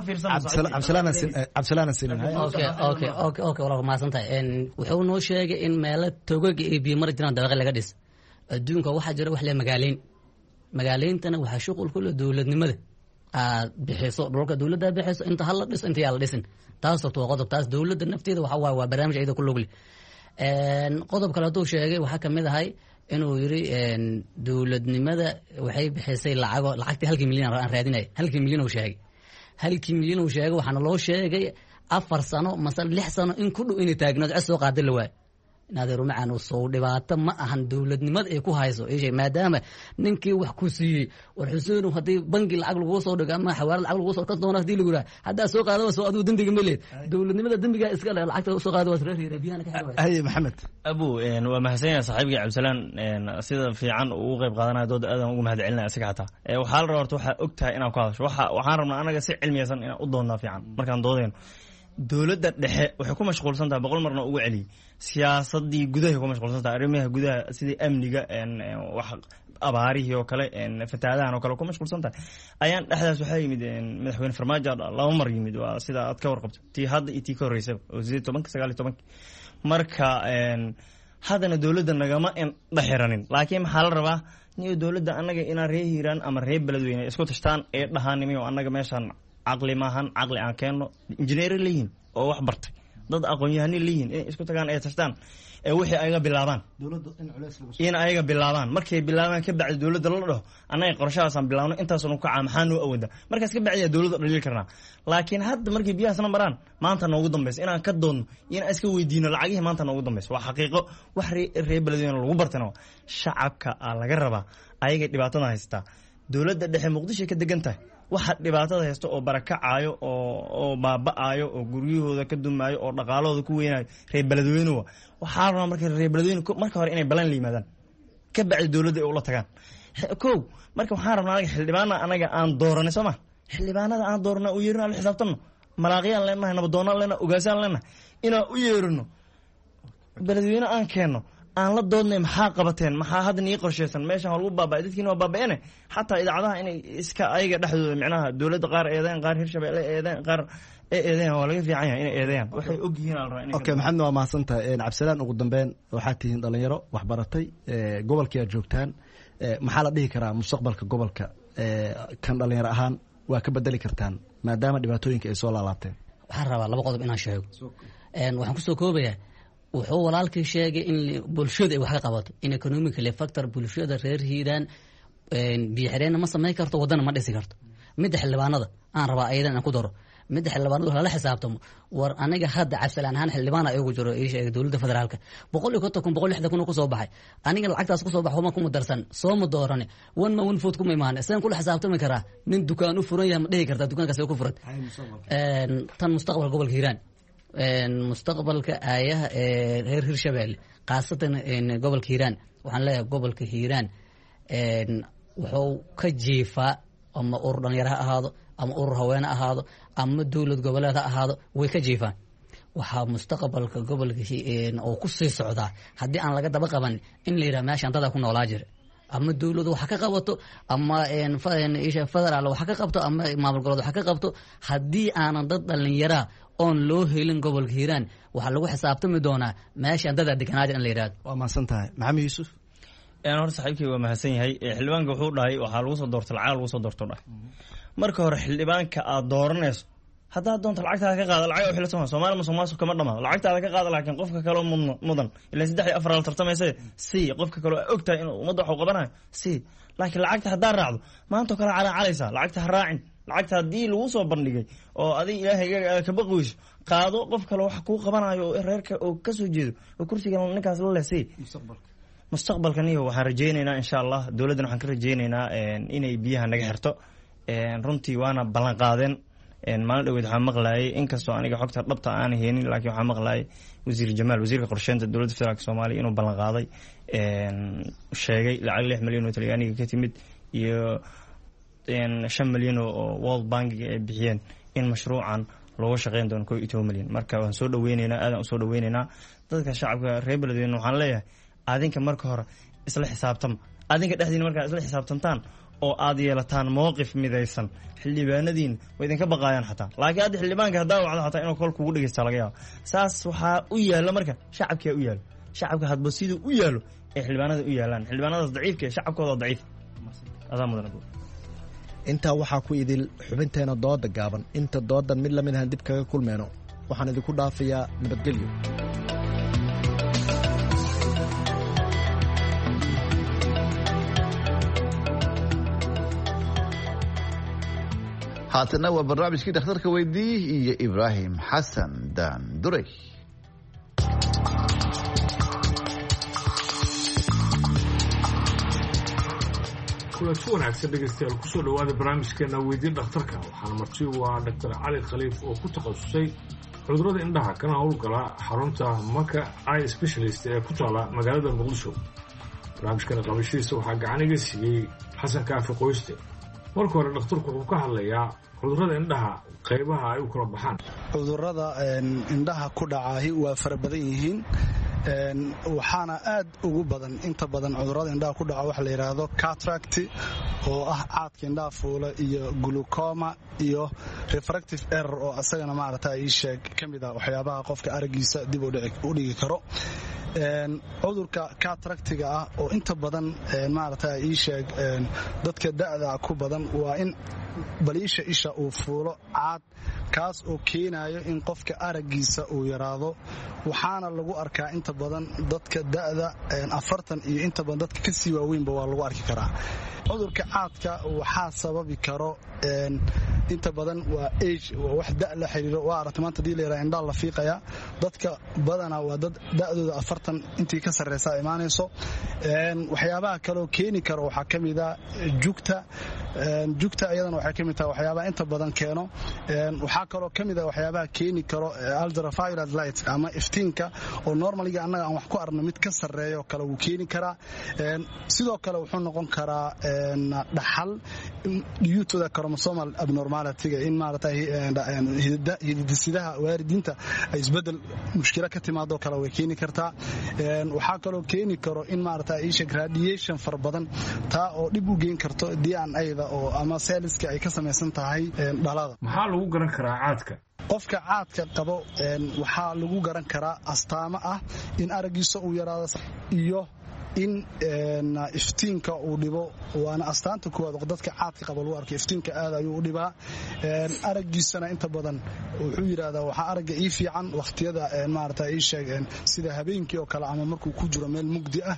Speaker 21: fiirsanno
Speaker 20: walaal mahadsantahay wuxuu noo sheegay in meelo togaga iyo biyo mari jiraan dabaqe laga dhis adduunka waxaa jira wax le magaaleyn magaaleyntana waxaa shuqul ku leh dowladnimada aad bixiso dhulka dowladda bixiso inta hal la dhiso inta yaa la dhisin taas horta waa qodob taas dowladda nafteeda waxa waaye waa barnaamij ayada ku lug leh qodob kale hadduu sheegay waxaa ka mid ahay inuu yiri dowladnimada waxay bixisay lacago lacagtii halkii milyan aan raadinay halkii milyan uu sheegay halkii milyan uu sheegay waxaana loo sheegay afar sano masal lix sano in ku dhow inay taagnaad cid soo qaada la waay naadeeru macaan soo dhibaato ma ahan dowladnimada ay ku hayso ishay maadaama ninkii wax ku siiyey war xuseen haddii bangi lacag lagu soo dhigo ama xawaarad lacag lagu soo ka doono hadii lagu yiraahdo hadda soo qaado soo aduu dambiga ma leed dowladnimada dambiga iska leh lacagta soo qaado waa reer biyana ka xirway
Speaker 21: hay maxamed abu een waa mahadsanyahay saaxiibkii Cabdisalaan een sida fiican uu qayb qaadanayo dood aadan ugu mahad celinaa isaga xataa ee waxa la rabaa horta waxa ogtahay inaan ku hadasho waxa waxaan rabnaa anaga si cilmiyaysan inaan u doonaa fiican markaan doodayno dowladda dhexe waxay ku mashquulsan tahay boqol marna ugu celi siyaasadii gudaha ku mashquulsan tahay arrimaha gudaha sidii amniga een wax abaarihii oo kale een fatahaadahan oo kale ku mashquulsan tahay ayaan dhexdaas waxaa yimid madaxweyne farmaajo laba mar yimid waa sida aad ka warqabto tii hadda iyo tii ka horreysay oo sideed iyo tobanka sagaal iyo tobanka marka een haddana dowladda nagama dhexiranin laakiin maxaa la rabaa niyo dowladda annaga inaan reer hiiraan ama reer beledweyne isku tashtaan ee dhahaanimi oo annaga meeshaan caqli maahan caqli aan keenno injineer leeyihiin oo wax bartay dad aqoon-yahani leeyihiin inay isku tagaan ay tashtaan ee wixii ayaga bilaabaan in ayaga bilaabaan markay bilaabaan ka bacdi dowladda la dhaho annaga qorshahaasaan bilaabno intaasnu kacaa maxaa noo awooda markaas ka bacdiyaa dowladda dhaliil karnaa laakiin hadda markay biyahaasna maraan maanta noogu dambaysa inaan ka doodno iyo inaan iska weydiino lacagihii maanta noogu dambaysa waa xaqiiqo wax reer beledweyne lagu bartana shacabka aa laga rabaa ayagay dhibaatada haystaa dowladda dhexe muqdishoy ka degan tahay waxa dhibaatada haysta oo barakacaayo oo baaba'aayo oo guryahooda ka dumaayo oo dhaqaalahooda ku weynayo reer beledweynuwa waxaa rabaa marka reer beledweyne marka hore inay balan la yimaadaan ka bacdi dowladda ay ula tagaan kow marka waxaan rabnaa anaga xildhibaana anaga aan dooranay soo ma xildhibaanada aan doorana u yeerino la xisaabtanno malaaqiyaan leenahay nabadoonaan leenahay ogaasaan leenahay inaan u yeerino beledweyne aan keenno aan la doodnay maxaa qabateen maxaa hadda nii qorshaysan meeshan waa lagu baaba'ay dadkiina waa baaba'ene xataa idaacadaha inay iska ayaga dhexdooda micnaha dowladda qaar eedeen qaar hirshabeelle eedeen qaar ee eedeyan waa laga fiican yahay inay eedeeyaan waxay og yihiin al rabaa
Speaker 6: okay maxamedna waa mahadsantahay cabdisalaan ugu dambeyn waxaad tihiin dhalinyaro wax baratay gobolkii aad joogtaan maxaa la dhihi karaa mustaqbalka gobolka kan dhalinyaro ahaan waa ka bedeli kartaan maadaama dhibaatooyinka ay soo laalaabteen
Speaker 20: waxaan rabaa laba qodob inaan sheego waxaan kusoo koobayaa wuxuu walaalkii sheegay in bulshada ay wax ka qabato in economically factor bulshada reer hiiraan biyo xireenna ma samayn karto wadana ma dhisi karto midda xildhibaanada aan rabaa ayadan inaan ku daro midda xildhibaanadu lala xisaabtamo war aniga hadda cabsalaan ahaan xildhibaan ay ugu jiro ii sheegay dowladda federaalka boqol iyo konton kun boqol iyo lixdan kun ku soo baxay aniga lacagtaas ku soo baxo ma kuma darsan soo ma doorane one man one vote kuma imaan isaan kula xisaabtami karaa nin dukaan u furan yahay ma dhihi kartaa dukaankaas ay ku furan tan mustaqbalka gobolka hiiraan mustaqbalka aayaha ee reer hirshabeelle khaasatan gobolka hiiraan waxaan leeyahay gobolka hiiraan wuxuu ka jiifaa ama urur dhalinyaro ha ahaado ama urur haweene ha ahaado ama dowlad goboleed ha ahaado way ka jiifaan waxaa mustaqbalka gobolka oo ku sii socdaa haddii aan laga daba qaban in la yidhaha meeshaan dadaa ku noolaa jira ama dowladu wax ka qabato ama federaal wax ka qabto ama maamul goboleed wax ka qabto haddii aanan dad dhalinyaraa oon loo helin gobolka hiiraan waxaa lagu xisaabtami doonaa meeshaan dadaa deganaaja in la yidhahdo
Speaker 6: waa mahadsan tahay maxamed yuusuf
Speaker 21: horta saaxiibkay waa mahadsan yahay xildhibaanka wuxuu dhahay waxaa lagu soo doorta lacag lagu soo doorto dhahay marka hore xildhibaanka aad dooranayso haddaad doonto lacagtaada ka qaada lacag oo xilatan Soomaaliya musuqmaasuq kama dhamaado lacagtaada ka qaada laakiin qofka kale oo mudan ilaa saddex iyo afar la tartamaysa si qofka kale oo ogtahay inuu umada wax u qabanayo si laakiin lacagta hadaa raacdo maanta kale cala calaysa lacagta ha raacin lacagta hadii lagu soo bandhigay oo adiga ilaahay ka baqayso qaado qof kale wax ku qabanayo oo reerka oo ka soo jeedo oo kursiga ninkaas la leesay mustaqbalka mustaqbalkan iyo waxaan rajaynaynaa insha Allah dawladdan waxaan ka rajaynaynaa inay biyaha naga xirto runtii waana ballan qaadeen maalin dhaweyd waxaan maqlaayay inkastoo aniga xogta dhabta aan heenin laakiin waxaan maqlaayay wasiir Jamaal wasiirka qorsheynta dowladda federaalka Soomaaliya inuu ballan qaaday sheegay lacag lix milyan oo Talyaaniga ka timid iyo shan milyan oo World Bank ay bixiyeen in mashruucan looga shaqeyn doono koo iyo toban milyan marka waan soo dhaweynaynaa aadan u soo dhaweynaynaa dadka shacabka reer beledweyne waxaan leeyahay adinka marka hore isla xisaabtama adinka dhexdiina markaa isla xisaabtantaan oo aad yeelataan mowqif midaysan xildhibaanadiin way idinka baqaayaan xataa laakiin hadda xildhibaanka haddaa wacdo xataa inuu kol kugu dhegeysta laga yaabo saas waxaa u yaalla marka shacabkaa u yaalo shacabka hadba siduu u yaalo ee xildhibaanada u yaalaan xildhibaanadaas daciifka ee shacabkooda daciif adaa mudan
Speaker 6: intaa waxaa ku idil xubinteena dooda gaaban inta doodan mid lamid ahaan dib kaga kulmeyno waxaan idinku dhaafayaa nabadgelyo
Speaker 2: haatana waa barnaamijkii dhakhtarka weydii iyo Ibraahim Xasan Daanduray
Speaker 3: kulanti wanaagsan dhegeystayaal kusoo dhawaada barnaamijkeena weydii dhakhtarka waxaana marti waa doctor cali khaliif oo ku takhasusay cudurrada indhaha kana howlgala xarunta maka eye specialist ee ku taala magaalada muqdisho barnaamijkana qabashadiisa waxaa gacan iga siiyey xasan kaafi qoyste marka hore dhakhtarku wuxuu ka hadlayaa cudurrada indhaha qaybaha ay u kala baxaan
Speaker 22: cudurrada indhaha ku dhacaahi waa fara badan yihiin waxaana aad ugu badan inta badan cudurrada indhaha ku dhaca waxa la yidhaahdo cataract oo ah caadka indhaha fuula iyo glucoma iyo refractive error oo asagana maaragta ii sheeg ka mid ah waxyaabaha qofka araggiisa dib u dhigi karo cudurka cataractiga ah oo inta badan maarata ii sheeg dadka da'da ku badan waa in baliisha isha uu fuulo caad kaas oo keenayo in qofka araggiisa uu yaraado waxaana lagu arkaa inta badan dadka da'da afartan iyo inta badan dadka ka sii waaweynba waa lagu arki karaa cudurka caadka waxaa sababi karo inta badan waa age wax da' la xiriiro waa aragti maanta hadii la yidhaha indhaha la fiiqaya dadka badanaa waa dad da'dooda afartan intii ka sarreysaa imaanayso waxyaabaha kaleoo keeni karo waxaa ka mid a jugta jugta iyadana waxay ka mid tahay waxyaabaha inta badan keeno waxaa kaloo ka mid a waxyaabaha keeni karo ultraviolet light ama iftiinka oo normaliga annaga aan wax ku arno mid ka sarreeyo kale wuu keeni karaa sidoo kale wuxuu noqon karaa dhaxal due to the chromosomal abnormalityga in maaragtay hididisidaha waalidiinta ay isbedel mushkila ka timaado kale way keeni kartaa waxaa kaloo keeni karo in maaragtay isha radiation far badan taa oo dhib u geyn karto D N A-da oo ama cells-ka ay ka samaysan tahay dhalada
Speaker 3: maxaa lagu garan karaa caadka
Speaker 22: qofka caadka qabo waxaa lagu garan karaa astaamo ah in araggiisa uu yaraado iyo in iftiinka uu dhibo waana astaanta kuwaad dadka caadka qaba lagu arkay iftiinka aad ayuu u dhibaa araggiisana inta badan wuxuu yidhaahdaa waxaa aragga ii fiican wakhtiyada maarata ii sheeg sida habeenkii oo kale ama markuu ku jiro meel mugdi ah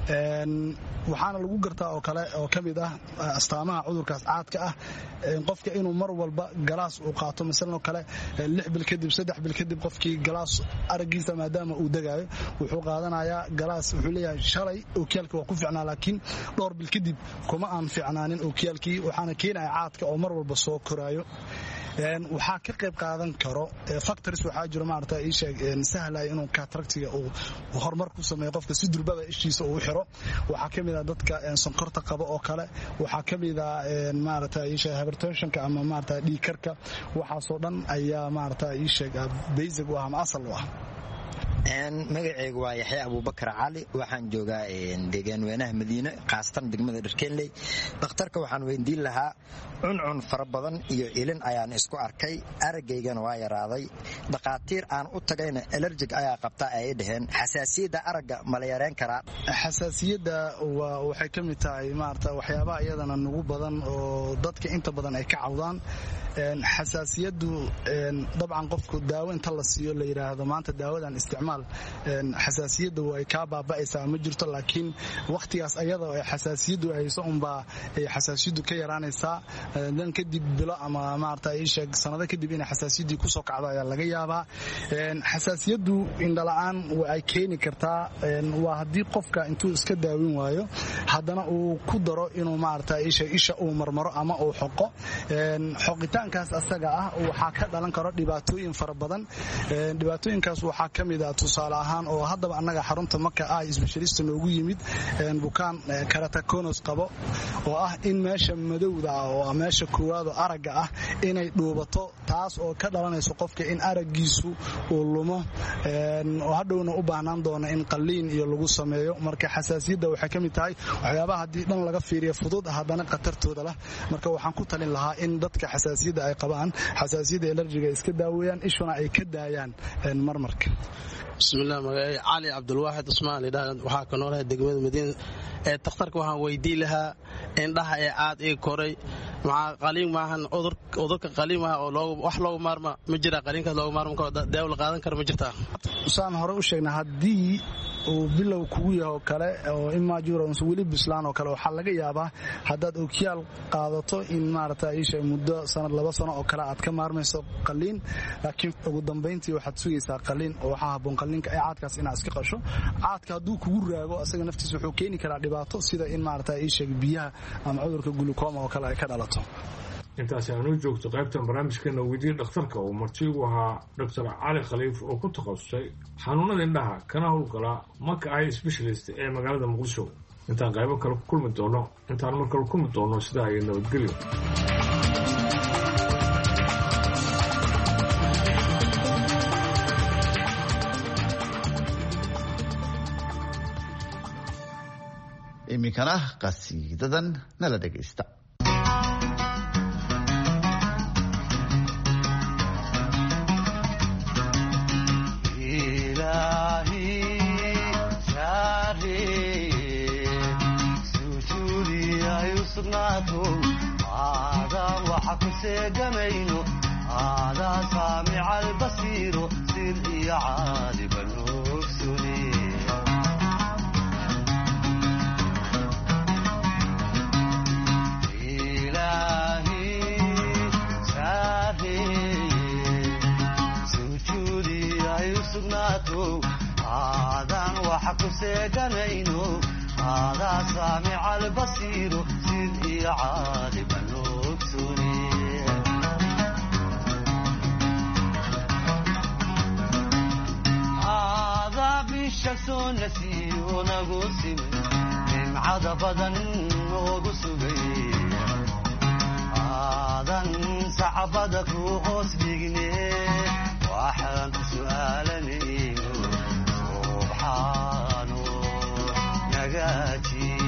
Speaker 22: waxaana lagu gartaa oo kale oo ka mid ah astaamaha cudurkaas caadka ah qofka inuu mar walba galaas uu qaato masalan oo kale lix bil kadib saddex bil kadib qofkii galaas araggiisa maadaama uu degaayo wuxuu qaadanayaa galaas wuxuu leeyahay shalay ookiyaalkii waa ku fiicnaa laakiin dhowr bil kadib kuma aan fiicnaanin ookiyaalkii waxaana keenaya caadka oo mar walba soo koraayo waxaa ka qayb qaadan karo factors waxaa jiro maarata ii sheeg sahlaya inuu cataractiga uu horumar ku sameeyo qofka si durbaba ishiisa uu xiro waxaa ka mid ah dadka sonkorta qaba oo kale waxaa ka mid ah maarata ii sheeg hypertensionka ama maarata dhiigkarka waxaasoo dhan ayaa maarata ii sheeg basic u ah ama asal u ah
Speaker 8: magacaygu waa yaxya abuubakar cali waxaan joogaa deegaan weynaha madiine khaasatan degmada dharkeenley dhakhtarka waxaan weydiin lahaa cuncun fara badan iyo ilin ayaan isku arkay aragaygana waa yaraaday dhakhaatiir aan u tagayna alerjig ayaa qabta ay dhaheen xasaasiyadda aragga ma la yareen karaa
Speaker 22: xasaasiyadda waxay ka mid tahay maarata waxyaabaha iyadana nugu badan oo dadka inta badan ay ka cawdaan xasaasiyaddu dabcan qofku daawo inta la siiyo la yidhaahdo maanta daawadan isticmaal xasaasiyadda way kaa baaba'aysaa ma jirto laakiin wakhtigaas ayada oo xasaasiyaddu hayso unbaa ay xasaasiyaddu ka yaraanaysaa dan kadib bilo ama maarata ii sheeg sanado kadib inay xasaasiyaddii kusoo kacdo ayaa laga yaabaa xasaasiyaddu indhala'aan ay keeni kartaa waa haddii qofka intuu iska daawin waayo haddana uu ku daro inuu maarata ii sheeg isha uu marmaro ama uu xoqo xoqitaankaas asaga ah waxaa ka dhalan karo dhibaatooyin fara badan dhibaatooyinkaas waxaa ka mid ah tusaale ahaan oo haddaba annaga xarunta marka ah isbeshalista noogu yimid bukaan karatakonos qabo oo ah in meesha madowda ah oo meesha koowaad oo aragga ah inay dhuubato taas oo ka dhalanayso qofka in araggiisu uu lumo oo hadhowna u baahnaan doona in qalliin iyo lagu sameeyo marka xasaasiyadda waxay ka mid tahay waxyaabaha haddii dhan laga fiiriyo fudud haddana khatartooda lah marka waxaan ku talin lahaa in dadka xasaasiyadda ay qabaan xasaasiyadda alerjiga iska daaweeyaan ishuna ay ka daayaan marmarka
Speaker 9: bismillaah magacay cali cabdulwaaxid cusmaan idhaa waxaa ka noolahay degmada madiina ee takhtarka waxaan weydii lahaa indhaha ee caad ii koray maxaa qaliin maahan cudurka qaliin maaha oo wax loogu maarma ma jira qaliinkaas loogu maarma karo daawo la qaadan karo ma jirtaa
Speaker 22: saan hore u sheegnay haddii uu bilow kugu yaho kale oo imajura weli bislaan oo kale waxaa laga yaabaa haddaad ookiyaal qaadato in maarata isha muddo sanad laba sano oo kale aad ka maarmayso qaliin laakiin ugu dambayntii waxaad sugaysaa qaliin oo waxaa habboon qaliinka ee caadkaas inaad iska qasho caadka hadduu kugu raago asaga naftiisa wuxuu keeni karaa dhibaato sida in maarata isha biyaha ama cudurka gulukoma oo kale ay ka dhalato
Speaker 3: intaasi aanu joogto qaybtan barnaamijkeena weydiye dhakhtarka uu marti ugu ahaa doctor cali khaliif oo ku takhasusay xanuunada indhaha kana howlgala maka ay specialist ee magaalada muqdisho intaan qaybo kale ku kulmi doono intaan mar kale kulmi doono sidaa ay nabadgelyo
Speaker 2: iminkana qasiidadan nala dhegaysta
Speaker 7: ku seegamayno aadaa saamica albasiiro sir iyo caaliba noogsune ilaahi saafeeye sujuudi ay u sugnaato aadaan waxa ku seeganayno aadaa saamica albasiiro sid iyo caaliba noogsune aadaa bisha soo nasiiyo nagu simay nimcada badan noogu sugay aadan sacbada ku hoos dhigne waxaan ku su'aalanayno subxaano nagaaji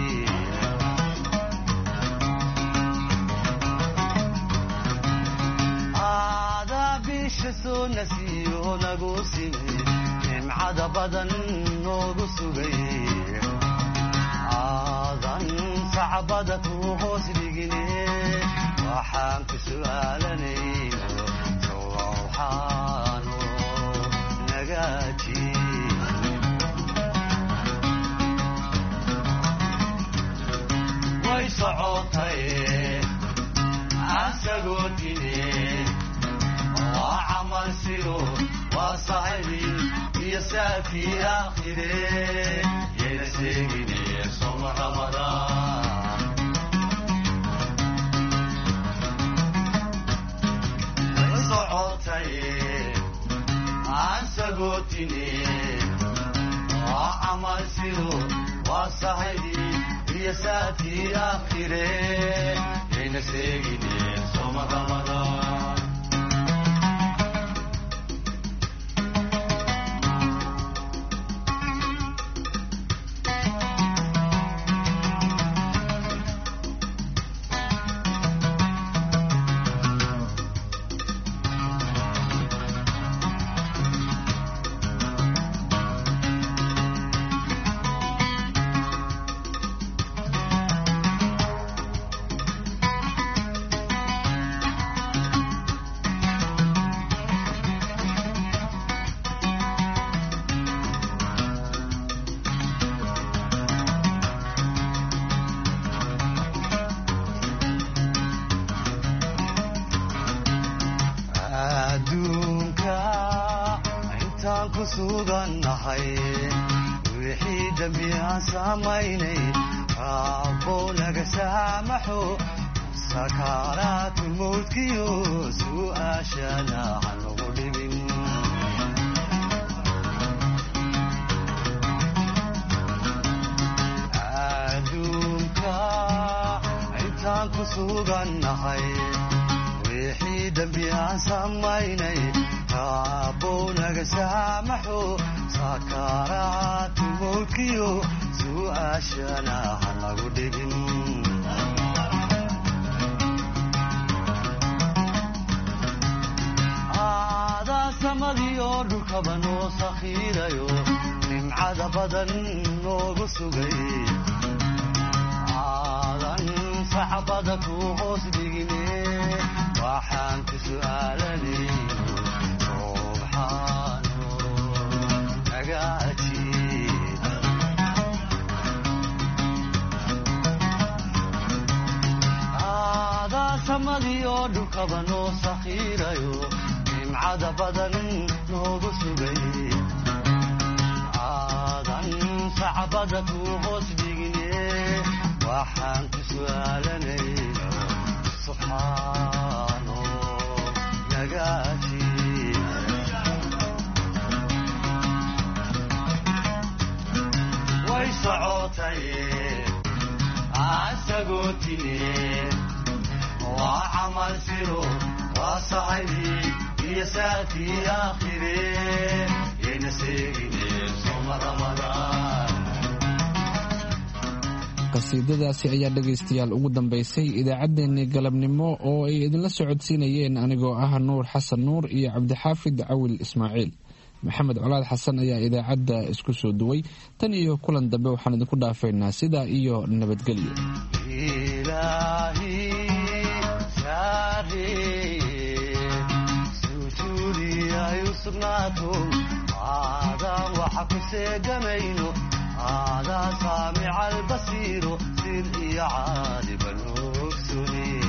Speaker 7: aadaa bisha soo nasiiyo nagu simay nimcada badan noogu sugay aadan sacbada ku hoos dhigne waxaan ku su'aalanayno subxaano nagaaji way socotay asagoo dine waa camal siro waa saxibi iyo saafii aakhire yayna sheegine soma ramadaan way socotay asagoo dine waa camal siro waa saxibi iyo saafii aakhire yayna sheegine soma ramadaan wixii dambi aan samaynay raabbow naga saamaxo sakaaraatu mawdkiyo su'aashana hanagu dhibin adduunka intaan ku sugannahay wixii dambi aan samaynay raabbow naga saamaxo sakaaraatu mawdkiyo su'aashana hanagu dhibin aadaa samadii oo dhulkaba noo sakhiirayo nimcada badan noogu sugay aadan sacbada ku hoos dhigine waxaan ku su'aalanayno subxaano nagaaji aadaa samadii oo dhulkaba noo sakhiirayo nimcada badan noogu sugay aadan sacbada ku hoos dhigine waxaan ku su'aalanayno subxaano nagaaji way socotay asagoo tine waa camal siro waa saxibi iyo saafii aakhire yayna sheegine soma ramadaan
Speaker 1: qasiidadaasi ayaa dhegaystayaal ugu dambaysay idaacaddeenii galabnimo oo ay idinla socodsiinayeen anigoo ah nuur xasan nuur iyo cabdixaafid cawil ismaaciil maxamed colaad xasan ayaa idaacadda isku soo duway tan iyo kulan dambe waxaan idinku dhaafaynaa sidaa iyo nabadgelyo.
Speaker 7: sujuudi ay u sugnaato aadaan waxa ku seegamayno aadaa saamica albasiiro sir iyo caaliban ogsune